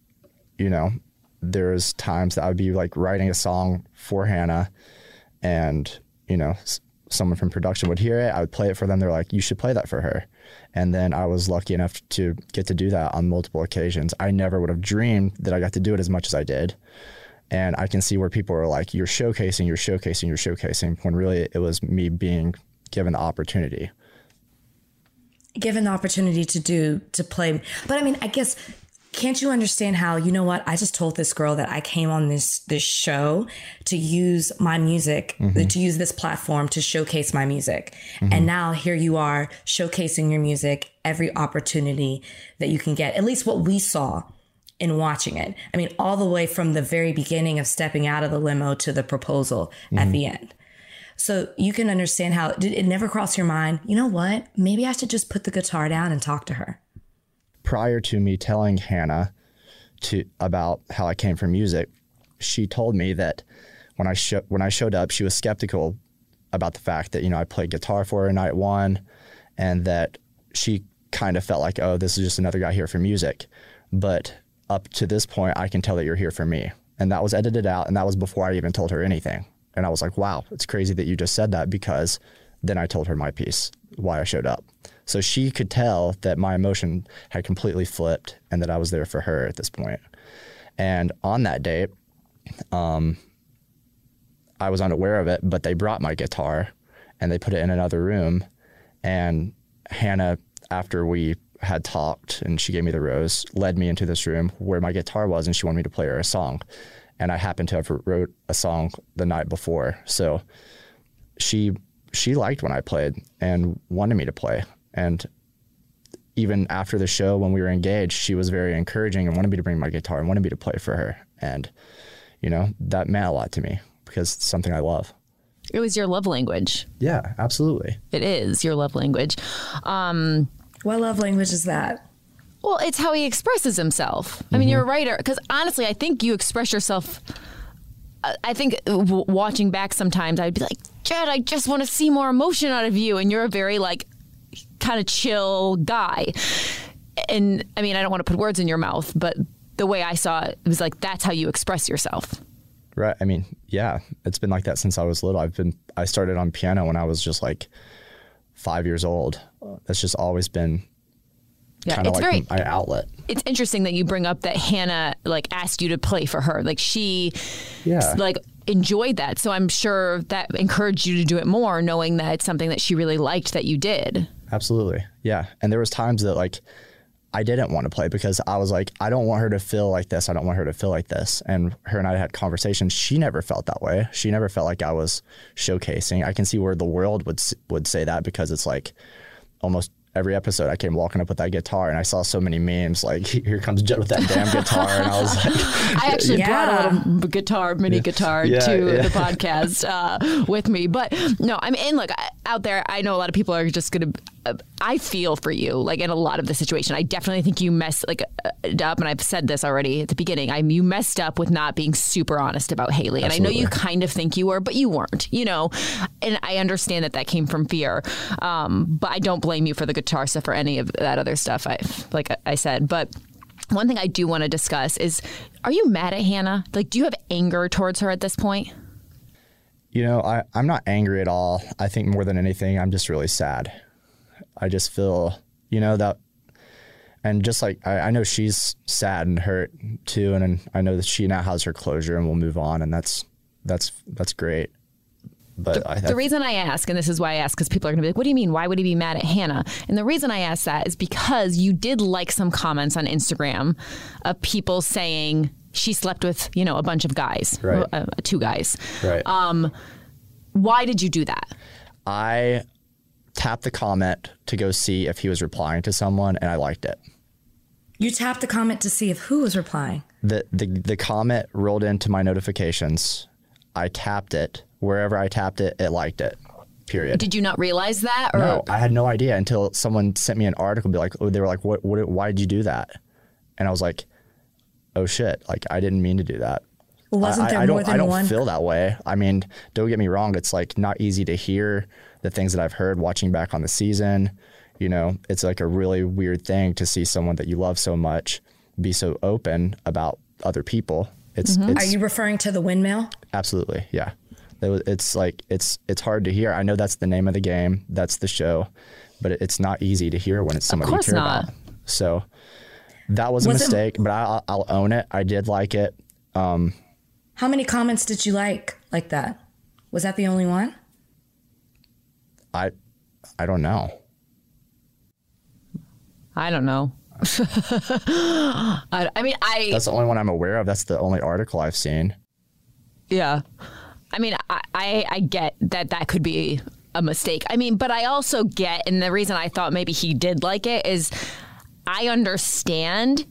times that I would be like writing a song for Hannah, and, someone from production would hear it. I would play it for them. They're like, you should play that for her. And then I was lucky enough to get to do that on multiple occasions. I never would have dreamed that I got to do it as much as I did. And I can see where people are like, you're showcasing, when really it was me being given the opportunity. Given the opportunity to play. But I mean, I guess, can't you understand how, I just told this girl that I came on this show to use my music, to use this platform to showcase my music. And now here you are showcasing your music every opportunity that you can get, at least what we saw in watching it. I mean, all the way from the very beginning of stepping out of the limo to the proposal at the end. So you can understand how did it never cross your mind, you know what, maybe I should just put the guitar down and talk to her. Prior to me telling Hannah about how I came from music, she told me that when I showed up, she was skeptical about the fact that, I played guitar for her night one, and that she kind of felt like, oh, this is just another guy here for music. But up to this point, I can tell that you're here for me. And that was edited out, and that was before I even told her anything. And I was like, wow, it's crazy that you just said that, because then I told her my piece, why I showed up. So she could tell that my emotion had completely flipped and that I was there for her at this point. And on that date, I was unaware of it, but they brought my guitar and they put it in another room. And Hannah, after we had talked and she gave me the rose, led me into this room where my guitar was, and she wanted me to play her a song. And I happened to have wrote a song the night before. So she liked when I played and wanted me to play. And even after the show, when we were engaged, she was very encouraging and wanted me to bring my guitar and wanted me to play for her. And, that meant a lot to me because it's something I love. It was your love language. Yeah, absolutely. It is your love language. What love language is that? Well, it's how he expresses himself. I mean, you're a writer. Because honestly, I think you express yourself. I think watching back sometimes, I'd be like, Jed, I just want to see more emotion out of you. And you're a very kind of chill guy. And I mean, I don't want to put words in your mouth, but the way I saw it, it was like, that's how you express yourself. Right. I mean, yeah, it's been like that since I was little. I started on piano when I was just 5 years old. That's just always been kind of my outlet. It's interesting that you bring up that Hannah asked you to play for her. She enjoyed that. So I'm sure that encouraged you to do it more, knowing that it's something that she really liked that you did. Absolutely. Yeah. And there was times that I didn't want to play because I was like, I don't want her to feel like this. I don't want her to feel like this. And her and I had conversations. She never felt that way. She never felt like I was showcasing. I can see where the world would say that, because it's almost every episode I came walking up with that guitar, and I saw so many memes here comes Jed with that damn guitar, and I was like, I actually brought a little guitar, mini guitar to the podcast with me. But no, I mean, look, out there, I know a lot of people are just going to, I feel for you, in a lot of the situation. I definitely think you messed up, and I've said this already at the beginning. You messed up with not being super honest about Haley. And Absolutely. I know you kind of think you were, but you weren't, and I understand that came from fear. But I don't blame you for the guitar stuff or any of that other stuff, like I said. But one thing I do want to discuss is, are you mad at Hannah? Do you have anger towards her at this point? You know, I'm not angry at all. I think more than anything, I'm just really sad. I just feel, you know, that, and just like, I know she's sad and hurt too. And I know that she now has her closure and we'll move on. And that's great. But the reason I ask, and this is why I ask, because people are going to be like, what do you mean? Why would he be mad at Hannah? And the reason I ask that is because you did like some comments on Instagram of people saying she slept with, you know, a bunch of guys, right. 2 guys. Right. Why did you do that? I tapped the comment to go see if he was replying to someone, and I liked it. You tapped the comment to see if who was replying? The comment rolled into my notifications. I tapped it. Wherever I tapped it, it liked it. Period. Did you not realize that? Or? No, I had no idea until someone sent me an article. Be like, they were like, "What? Why did you do that?" And I was like, "Oh shit! Like I didn't mean to do that." Well, wasn't there more than one? I don't feel that way. I mean, don't get me wrong. It's like not easy to hear the things that I've heard watching back on the season. You know, it's like a really weird thing to see someone that you love so much be so open about other people. It's Are you referring to the windmill? Absolutely, yeah. It's like it's hard to hear. I know that's the name of the game, that's the show, but it's not easy to hear when it's somebody you care about. So that was a mistake, but I'll own it. I did like it. How many comments did you like that? Was that the only one? I don't know. I don't know. I mean, that's the only one I'm aware of. That's the only article I've seen. Yeah. I mean, I get that could be a mistake. I mean, but I also get, and the reason I thought maybe he did like it is I understand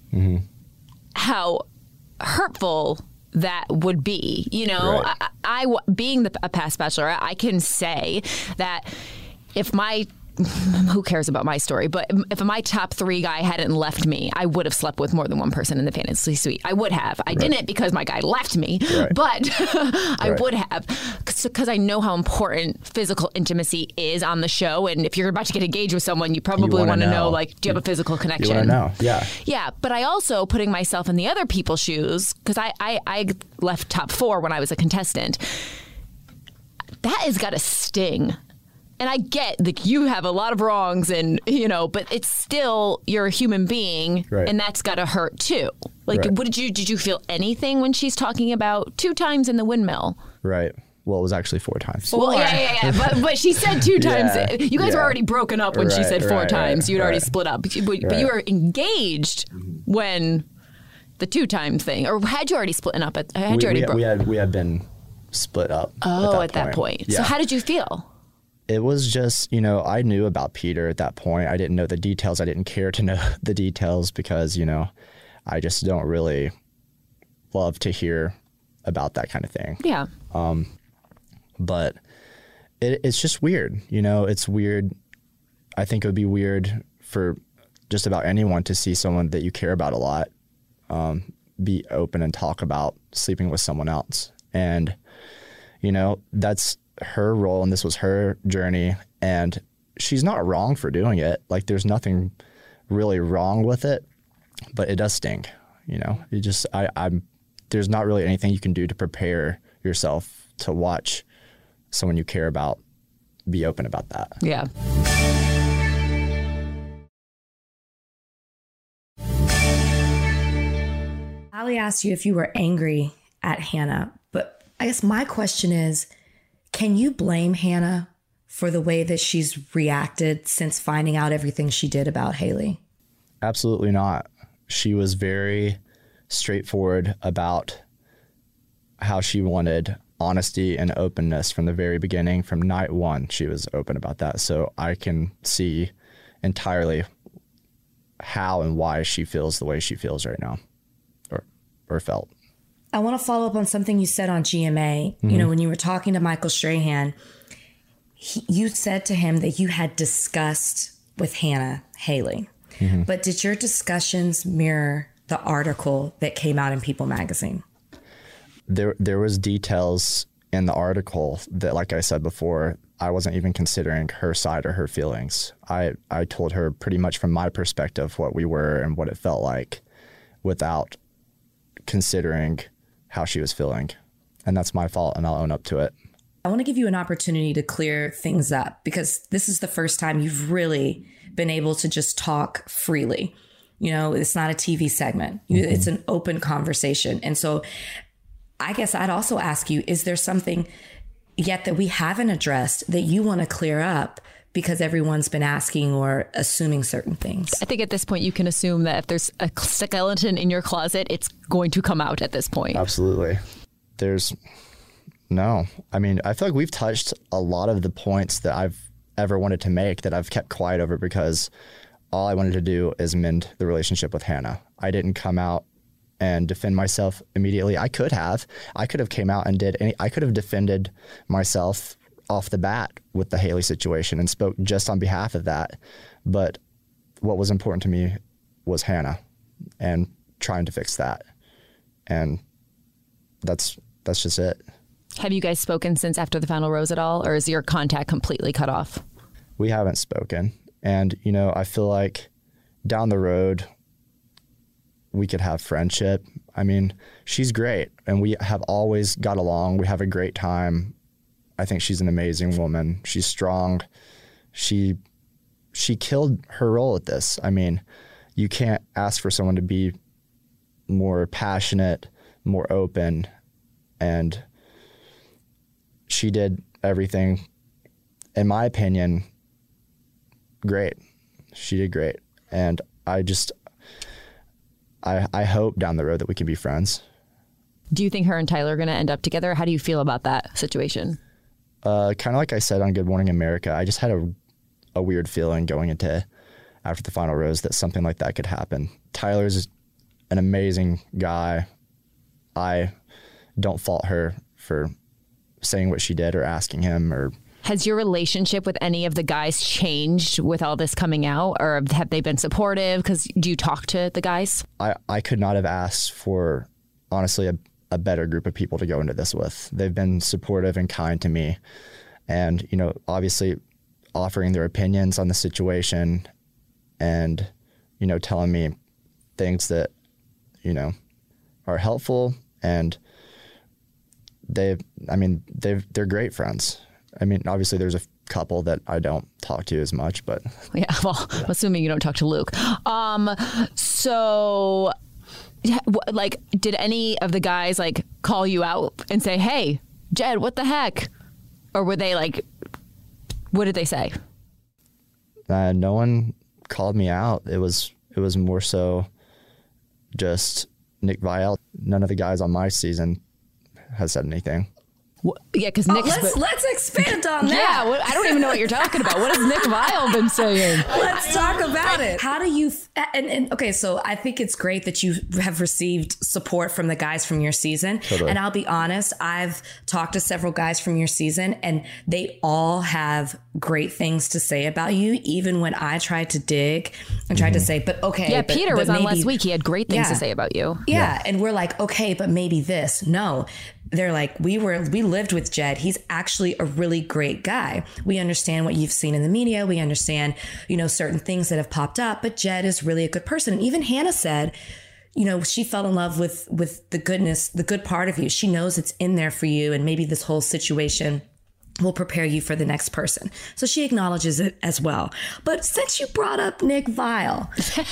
how hurtful that would be. You know, right. I being a past bachelor, I can say that if my who cares about my story? But if my top 3 guy hadn't left me, I would have slept with more than one person in the fantasy suite. I would have. I didn't because my guy left me, but I would have because I know how important physical intimacy is on the show. And if you're about to get engaged with someone, you probably want to know, like, do you have a physical connection? You want to know, yeah. Yeah, but I also, putting myself in the other people's shoes, because I left top 4 when I was a contestant, that has got to sting. And I get that you have a lot of wrongs and, you know, but it's still, you're a human being and that's got to hurt too. Like, did you feel anything when she's talking about 2 times in the windmill? Right. Well, it was actually 4 times. Well, yeah. But she said 2 times. You guys were already broken up when she said 4 times. You'd already split up. But you were engaged when the 2-time thing, or had you already split up? We had been split up. At that point. Yeah. So how did you feel? It was just, you know, I knew about Peter at that point. I didn't know the details. I didn't care to know the details because, you know, I just don't really love to hear about that kind of thing. Yeah. But it's just weird. You know, it's weird. I think it would be weird for just about anyone to see someone that you care about a lot be open and talk about sleeping with someone else. And, you know, that's her role and this was her journey, and she's not wrong for doing it. Like, there's nothing really wrong with it, but it does sting. You know, it just there's not really anything you can do to prepare yourself to watch someone you care about be open about that. Yeah. Ali asked you if you were angry at Hannah, but I guess my question is, can you blame Hannah for the way that she's reacted since finding out everything she did about Haley? Absolutely not. She was very straightforward about how she wanted honesty and openness from the very beginning. From night 1, she was open about that. So I can see entirely how and why she feels the way she feels right now, or felt. I want to follow up on something you said on GMA. You know, when you were talking to Michael Strahan, you said to him that you had discussed with Hannah Haley. But did your discussions mirror the article that came out in People magazine? There was details in the article that, like I said before, I wasn't even considering her side or her feelings. I told her pretty much from my perspective what we were and what it felt like without considering how she was feeling. And that's my fault, and I'll own up to it. I want to give you an opportunity to clear things up because this is the first time you've really been able to just talk freely. You know, it's not a TV segment. It's an open conversation. And so I guess I'd also ask you, is there something yet that we haven't addressed that you want to clear up because everyone's been asking or assuming certain things? I think at this point you can assume that if there's a skeleton in your closet, it's going to come out at this point. Absolutely. No. I mean, I feel like we've touched a lot of the points that I've ever wanted to make that I've kept quiet over because all I wanted to do is mend the relationship with Hannah. I didn't come out and defend myself immediately. I could have came out and I could have defended myself off the bat with the Haley situation and spoke just on behalf of that. But what was important to me was Hannah and trying to fix that. And that's just it. Have you guys spoken since after the final rose at all, or is your contact completely cut off? We haven't spoken. And, you know, I feel like down the road, we could have friendship. I mean, she's great and we have always got along. We have a great time. I think she's an amazing woman. She's strong. She killed her role at this. I mean, you can't ask for someone to be more passionate, more open, and she did everything, in my opinion, great. She did great. And I hope down the road that we can be friends. Do you think her and Tyler are going to end up together? How do you feel about that situation? Kind of like I said on Good Morning America, I just had a weird feeling going into after the final rose that something like that could happen. Tyler's an amazing guy. I don't fault her for saying what she did or asking him or... Has your relationship with any of the guys changed with all this coming out, or have they been supportive? Because do you talk to the guys? I could not have asked for, honestly, a better group of people to go into this with. They've been supportive and kind to me. And, you know, obviously offering their opinions on the situation and, you know, telling me things that, you know, are helpful. And they're great friends. I mean, obviously there's a couple that I don't talk to as much, but... Yeah, well, I'm assuming you don't talk to Luke. So, like, did any of the guys, like, call you out and say, hey, Jed, what the heck? Or were they, like, what did they say? No one called me out. It was more so just Nick Viall. None of the guys on my season has said anything. Yeah, because Nick's... Let's expand on that. Yeah, I don't even know what you're talking about. What has Nick Viall been saying? Let's talk about it. How do you... And okay, so I think it's great that you have received support from the guys from your season. Totally. And I'll be honest, I've talked to several guys from your season, and they all have great things to say about you, even when I tried to dig and tried to say, but okay. Yeah, but, Peter was on last week. He had great things to say about you. Yeah, and we're like, okay, but maybe this. No. They're like, we lived with Jed. He's actually a really great guy. We understand what you've seen in the media. We understand, you know, certain things that have popped up, but Jed is really a good person. And even Hannah said, you know, she fell in love with the goodness, the good part of you. She knows it's in there for you. And maybe this whole situation will prepare you for the next person. So she acknowledges it as well. But since you brought up Nick Viall,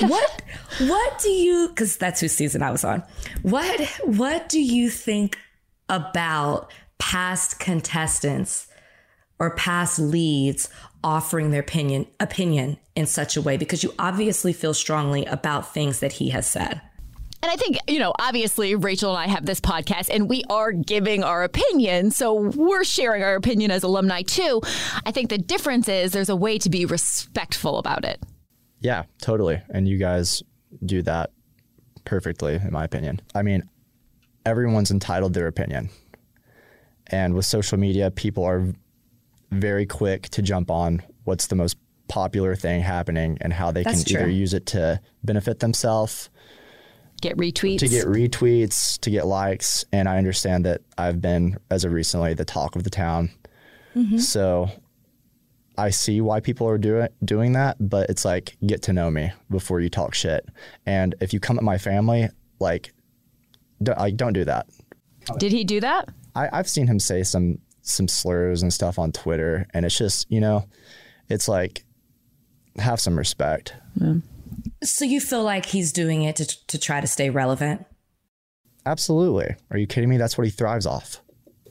what do you, because that's whose season I was on. What do you think about past contestants or past leads offering their opinion in such a way? Because you obviously feel strongly about things that he has said. And I think, you know, obviously Rachel and I have this podcast and we are giving our opinion. So we're sharing our opinion as alumni too. I think the difference is there's a way to be respectful about it. Yeah, totally. And you guys do that perfectly, in my opinion. I mean, everyone's entitled to their opinion. And with social media, people are very quick to jump on what's the most popular thing happening and how they can either use it to benefit themselves, get retweets, to get likes. And I understand that I've been, as of recently, the talk of the town. Mm-hmm. So I see why people are doing that, but it's like, get to know me before you talk shit. And if you come at my family, like, don't do that. Did he do that? I've seen him say some some slurs and stuff on Twitter. And it's just, you know, it's like, have some respect. So you feel like he's doing it to try to stay relevant? Absolutely. Are you kidding me? That's what he thrives off.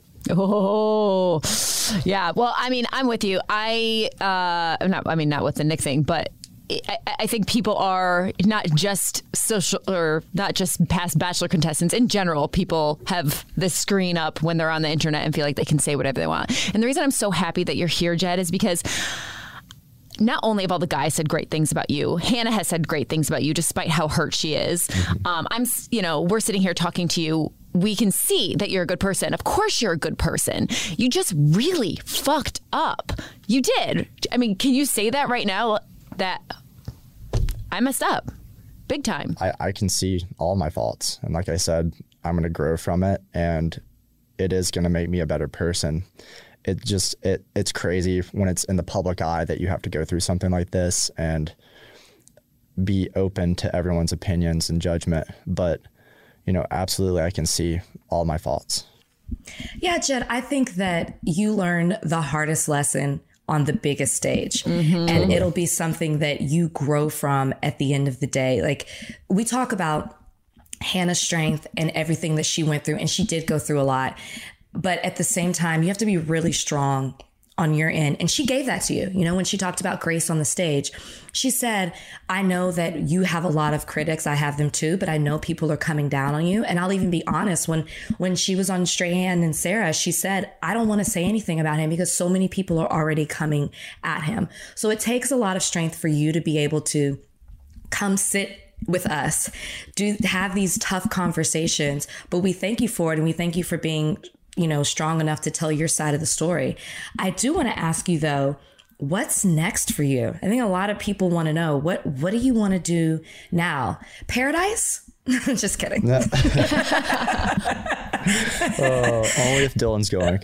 Oh, yeah. Well, I mean, I'm with you. Not with the Nick thing, but I think people are not just social or not just past Bachelor contestants. In general, people have this screen up when they're on the internet and feel like they can say whatever they want. And the reason I'm so happy that you're here, Jed, is because not only have all the guys said great things about you, Hannah has said great things about you, despite how hurt she is. We're sitting here talking to you. We can see that you're a good person. Of course you're a good person. You just really fucked up. You did. I mean, can you say that right now? That I messed up big time. I can see all my faults. And like I said, I'm going to grow from it, and it is going to make me a better person. It's crazy when it's in the public eye that you have to go through something like this and be open to everyone's opinions and judgment. But, you know, absolutely, I can see all my faults. Yeah, Jed, I think that you learn the hardest lesson on the biggest stage. And it'll be something that you grow from at the end of the day. Like, we talk about Hannah's strength and everything that she went through, and she did go through a lot. But at the same time, you have to be really strong on your end. And she gave that to you. You know, when she talked about Grace on the stage, she said, I know that you have a lot of critics. I have them too, but I know people are coming down on you. And I'll even be honest, when she was on Strahan and Sarah, she said, I don't want to say anything about him because so many people are already coming at him. So it takes a lot of strength for you to be able to come sit with us, have these tough conversations. But we thank you for it. And we thank you for being, you know, strong enough to tell your side of the story. I do want to ask you, though, what's next for you? I think a lot of people want to know, what do you want to do now? Paradise? Just kidding. No. Only if Dylan's going.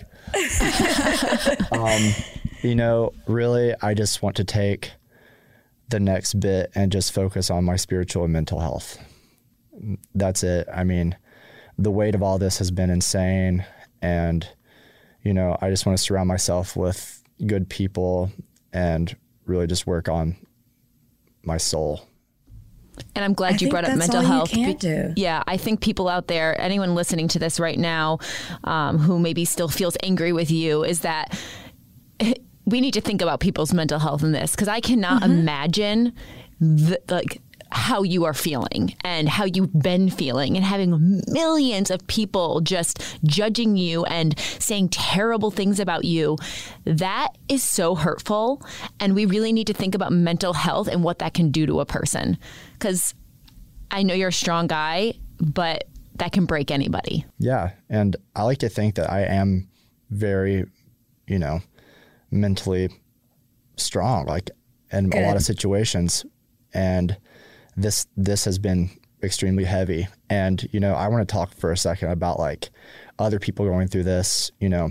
You know, really, I just want to take the next bit and just focus on my spiritual and mental health. That's it. I mean, the weight of all this has been insane. And, you know, I just want to surround myself with good people and really just work on my soul. And I'm glad you brought up mental health. You can do. Yeah, I think people out there, anyone listening to this right now, who maybe still feels angry with you, is that we need to think about people's mental health in this, because I cannot imagine how you are feeling and how you've been feeling, and having millions of people just judging you and saying terrible things about you. That is so hurtful. And we really need to think about mental health and what that can do to a person. Because I know you're a strong guy, but that can break anybody. Yeah. And I like to think that I am very, you know, mentally strong, like in a lot of situations. And this has been extremely heavy. And, you know, I want to talk for a second about like other people going through this. You know,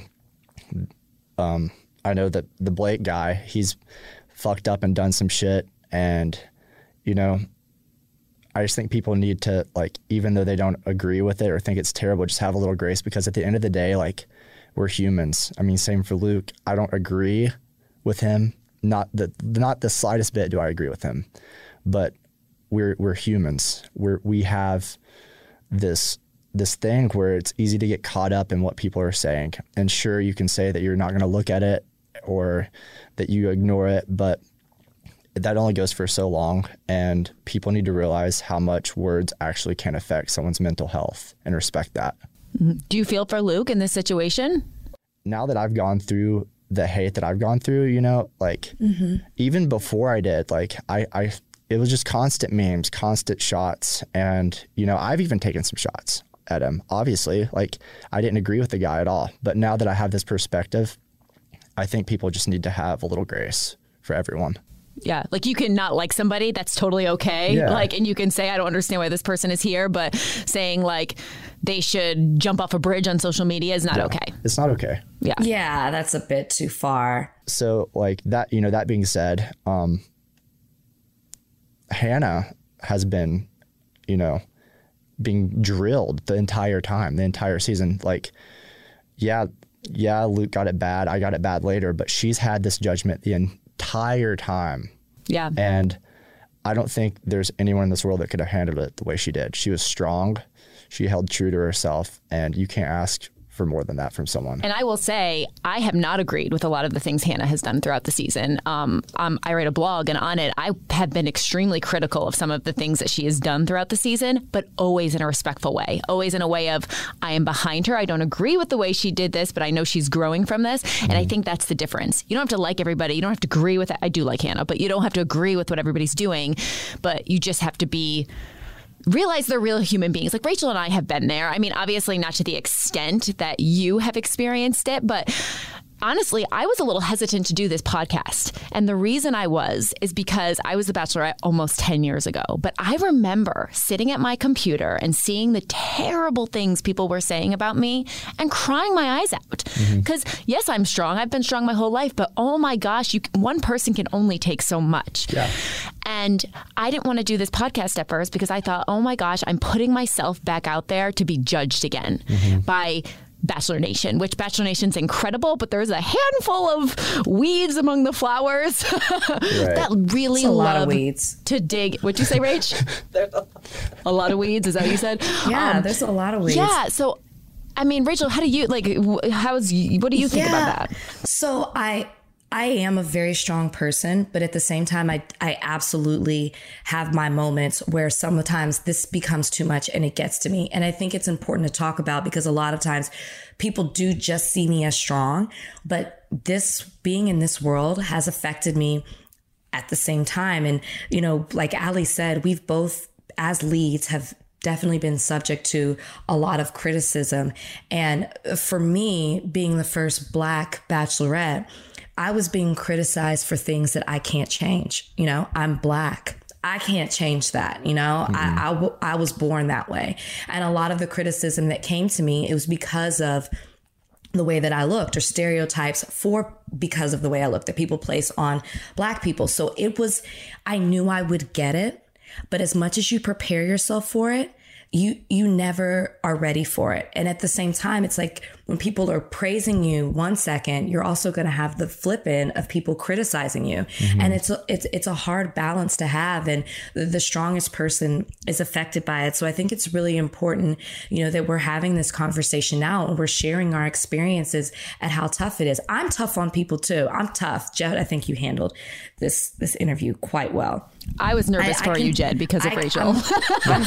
I know that the Blake guy, he's fucked up and done some shit. And, you know, I just think people need to, like, even though they don't agree with it or think it's terrible, just have a little grace, because at the end of the day, like, we're humans. I mean, same for Luke. I don't agree with him. Not the slightest bit do I agree with him, but we're humans. We have this thing where it's easy to get caught up in what people are saying. And sure, you can say that you're not going to look at it or that you ignore it, but that only goes for so long. And people need to realize how much words actually can affect someone's mental health and respect that. Do you feel for Luke in this situation? Now that I've gone through the hate that I've gone through, you know, like even before I did, like it was just constant memes, constant shots. And, you know, I've even taken some shots at him. Obviously, like, I didn't agree with the guy at all. But now that I have this perspective, I think people just need to have a little grace for everyone. Yeah, like, you can not like somebody, that's totally okay. Yeah. Like, and you can say, I don't understand why this person is here, but saying like they should jump off a bridge on social media is not okay. It's not okay. Yeah. Yeah, that's a bit too far. So like that, you know, that being said, Hannah has been, you know, being drilled the entire time, the entire season. Like, yeah, yeah, Luke got it bad. I got it bad later, but she's had this judgment the entire time. Yeah. And I don't think there's anyone in this world that could have handled it the way she did. She was strong. She held true to herself, and you can't ask for more than that from someone. And I will say, I have not agreed with a lot of the things Hannah has done throughout the season. I write a blog, and on it, I have been extremely critical of some of the things that she has done throughout the season, but always in a respectful way. Always in a way of, I am behind her. I don't agree with the way she did this, but I know she's growing from this. And I think that's the difference. You don't have to like everybody. You don't have to agree with it. I do like Hannah, but you don't have to agree with what everybody's doing. But you just have to realize they're real human beings. Like Rachel and I have been there. I mean, obviously not to the extent that you have experienced it, but honestly, I was a little hesitant to do this podcast. And the reason I is because I was the Bachelorette almost 10 years ago. But I remember sitting at my computer and seeing the terrible things people were saying about me and crying my eyes out. Because yes, I'm strong. I've been strong my whole life. But oh my gosh, one person can only take so much. Yeah. And I didn't want to do this podcast at first because I thought, oh my gosh, I'm putting myself back out there to be judged again by Bachelor Nation, which Bachelor Nation's incredible, but there's a handful of weeds among the flowers that really a lot of love weeds to dig. What'd you say, Rach? A lot of weeds? Is that what you said? Yeah, there's a lot of weeds. Yeah. So, I mean, Rachel, how do you what do you think about that? So I am a very strong person, but at the same time, I absolutely have my moments where sometimes this becomes too much and it gets to me. And I think it's important to talk about because a lot of times people do just see me as strong, but this being in this world has affected me at the same time. And, you know, like Ali said, we've both as leads have definitely been subject to a lot of criticism. And for me, being the first Black Bachelorette, I was being criticized for things that I can't change. You know, I'm Black. I can't change that. You know, I was born that way. And a lot of the criticism that came to me, it was because of the way that I looked or stereotypes because of the way I looked that people place on Black people. So I knew I would get it. But as much as you prepare yourself for it, you never are ready for it. And at the same time, it's like when people are praising you 1 second, you're also going to have the flip in of people criticizing you. And it's a hard balance to have. And the strongest person is affected by it. So I think it's really important, you know, that we're having this conversation now and we're sharing our experiences at how tough it is. I'm tough on people too. I'm tough. Jed, I think you handled this interview quite well. I was nervous for you, Jed, because of Rachel. I'm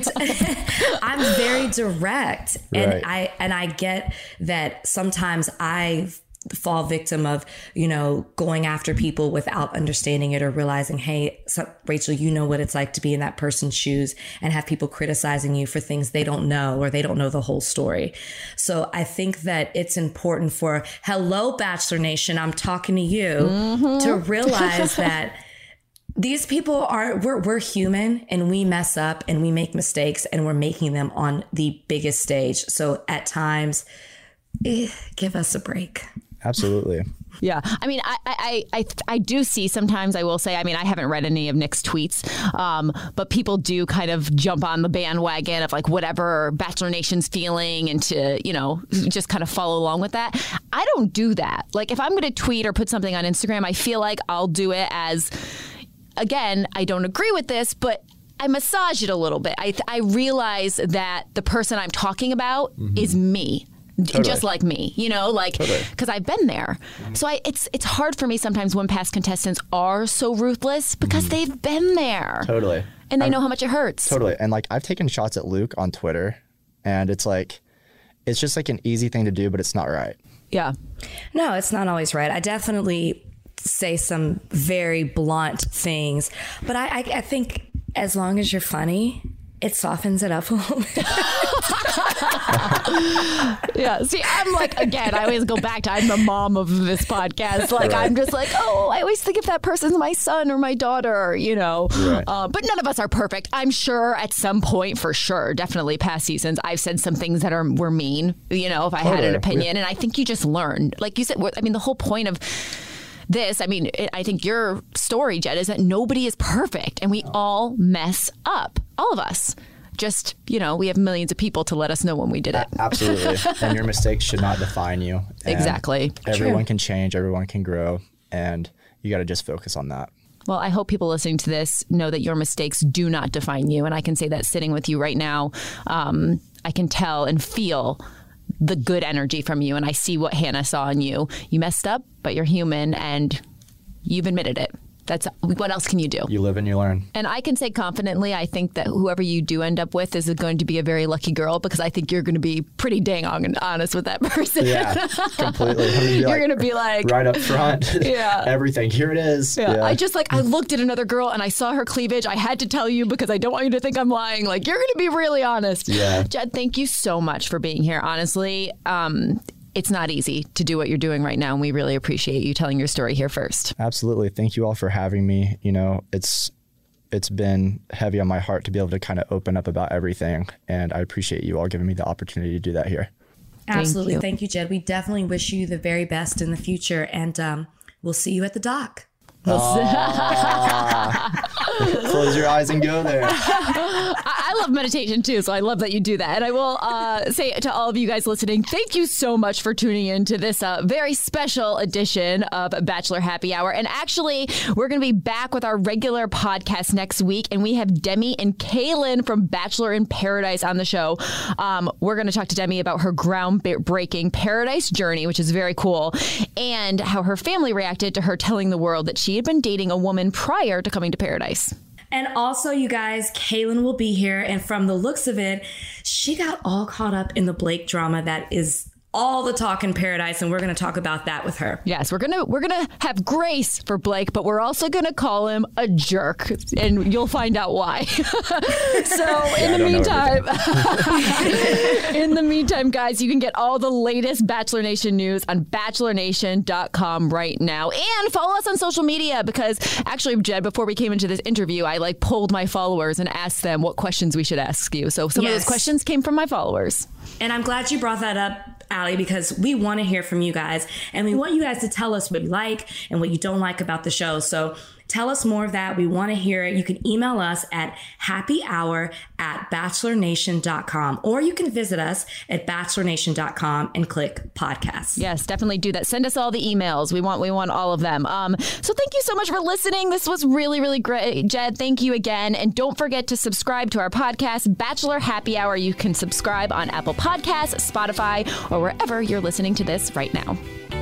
very direct, and I get that sometimes I fall victim of, you know, going after people without understanding it or realizing, hey, Rachel, you know what it's like to be in that person's shoes and have people criticizing you for things they don't know or they don't know the whole story. So I think that it's important for hello, Bachelor Nation, I'm talking to you, to realize that these people we're human and we mess up and we make mistakes and we're making them on the biggest stage. So at times, give us a break. Absolutely. Yeah. I mean, I do see sometimes, I will say, I mean, I haven't read any of Nick's tweets, but people do kind of jump on the bandwagon of like whatever Bachelor Nation's feeling and to, you know, just kind of follow along with that. I don't do that. Like if I'm going to tweet or put something on Instagram, I feel like I'll do it as, again, I don't agree with this, but I massage it a little bit. I realize that the person I'm talking about is me. Totally. Just like me, you know, like, because I've been there. So it's hard for me sometimes when past contestants are so ruthless because they've been there. Totally. And they know how much it hurts. Totally. And like, I've taken shots at Luke on Twitter and it's like, it's just like an easy thing to do, but it's not right. Yeah. No, it's not always right. I definitely say some very blunt things, but I think as long as you're funny, it softens it up a little bit. Yeah. See, I'm like, again, I always go back to I'm the mom of this podcast. Like, I'm just like, oh, I always think if that person's my son or my daughter, you know. Right. But none of us are perfect. I'm sure at some point, for sure, definitely past seasons, I've said some things that were mean, you know, if I had an opinion. And I think you just learn. Like you said, I mean, the whole point of this, I mean, I think your story, Jed, is that nobody is perfect and we all mess up. All of us. just, we have millions of people to let us know when we did it. Absolutely. And your mistakes should not define you. And exactly. Everyone can change. Everyone can grow. And you got to just focus on that. Well, I hope people listening to this know that your mistakes do not define you. And I can say that sitting with you right now, I can tell and feel the good energy from you. And I see what Hannah saw in you. You messed up, but you're human and you've admitted it. What else can you do? You live and you learn. And I can say confidently, I think that whoever you do end up with is going to be a very lucky girl, because I think you're going to be pretty dang honest with that person. Yeah, completely. You're going to be like right up front. Yeah. Everything. Here it is. Yeah. I looked at another girl and I saw her cleavage. I had to tell you because I don't want you to think I'm lying. You're going to be really honest. Yeah. Jed, thank you so much for being here. Honestly, it's not easy to do what you're doing right now, and we really appreciate you telling your story here first. Absolutely. Thank you all for having me. It's been heavy on my heart to be able to kind of open up about everything, and I appreciate you all giving me the opportunity to do that here. Absolutely. Thank you, Jed. We definitely wish you the very best in the future, and we'll see you at the dock. Close your eyes and go there. I love meditation too, so I love that you do that. And I will say to all of you guys listening, thank you so much for tuning in to this very special edition of Bachelor Happy Hour. And actually, we're going to be back with our regular podcast next week, and we have Demi and Kaylin from Bachelor in Paradise on the show. We're going to talk to Demi about her groundbreaking paradise journey, which is very cool, and how her family reacted to her telling the world that she had been dating a woman prior to coming to Paradise. And also, you guys, Kaylin will be here. And from the looks of it, she got all caught up in the Blake drama that is all the talk in Paradise, and we're going to talk about that with her. Yes, we're gonna have grace for Blake, but we're also going to call him a jerk, and you'll find out why. So in the meantime, guys, you can get all the latest Bachelor Nation news on bachelornation.com right now, and follow us on social media, because actually, Jed, before we came into this interview, I polled my followers and asked them what questions we should ask you. So some of those questions came from my followers. And I'm glad you brought that up, Allie, because we want to hear from you guys, and we want you guys to tell us what you like and what you don't like about the show. So tell us more of that. We want to hear it. You can email us at happyhour@bachelornation.com, or you can visit us at bachelornation.com and click podcasts. Yes, definitely do that. Send us all the emails. We want all of them. So thank you so much for listening. This was really, really great. Jed, thank you again. And don't forget to subscribe to our podcast, Bachelor Happy Hour. You can subscribe on Apple Podcasts, Spotify, or wherever you're listening to this right now.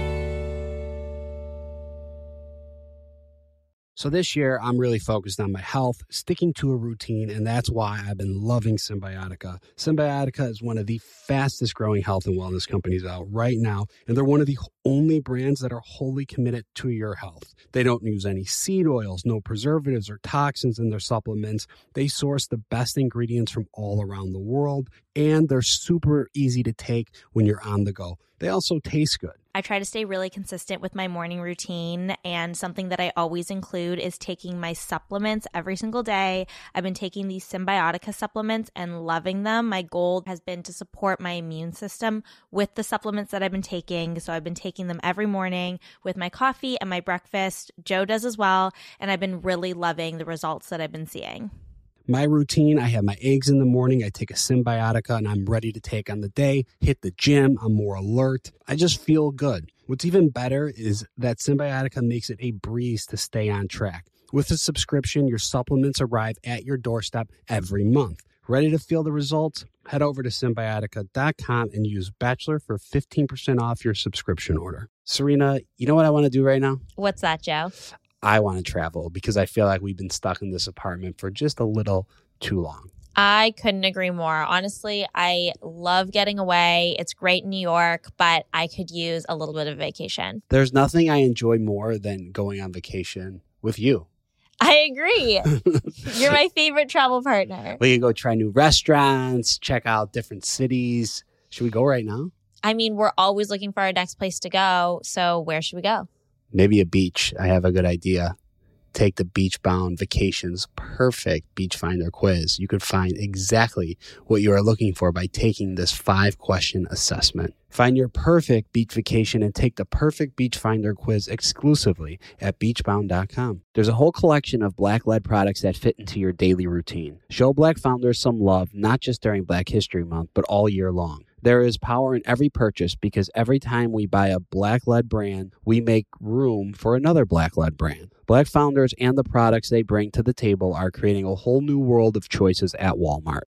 So this year, I'm really focused on my health, sticking to a routine, and that's why I've been loving Symbiotica. Symbiotica is one of the fastest growing health and wellness companies out right now, and they're one of the only brands that are wholly committed to your health. They don't use any seed oils, no preservatives or toxins in their supplements. They source the best ingredients from all around the world, and they're super easy to take when you're on the go. They also taste good. I try to stay really consistent with my morning routine, and something that I always include is taking my supplements every single day. I've been taking these Symbiotica supplements and loving them. My goal has been to support my immune system with the supplements that I've been taking. So I've been taking them every morning with my coffee and my breakfast. Joe does as well, and I've been really loving the results that I've been seeing. My routine, I have my eggs in the morning, I take a Symbiotica, and I'm ready to take on the day, hit the gym, I'm more alert. I just feel good. What's even better is that Symbiotica makes it a breeze to stay on track. With a subscription, your supplements arrive at your doorstep every month. Ready to feel the results? Head over to Symbiotica.com and use Bachelor for 15% off your subscription order. Serena, you know what I want to do right now? What's that, Joe? I want to travel because I feel like we've been stuck in this apartment for just a little too long. I couldn't agree more. Honestly, I love getting away. It's great in New York, but I could use a little bit of vacation. There's nothing I enjoy more than going on vacation with you. I agree. You're my favorite travel partner. We can go try new restaurants, check out different cities. Should we go right now? I mean, we're always looking for our next place to go. So where should we go? Maybe a beach. I have a good idea. take the Beachbound Vacations Perfect Beach Finder quiz. You can find exactly what you are looking for by taking this 5-question assessment. Find your perfect beach vacation and take the perfect Beach Finder quiz exclusively at beachbound.com. There's a whole collection of Black Led products that fit into your daily routine. Show Black founders some love, not just during Black History Month, but all year long. There is power in every purchase because every time we buy a Black-led brand, we make room for another Black-led brand. Black founders and the products they bring to the table are creating a whole new world of choices at Walmart.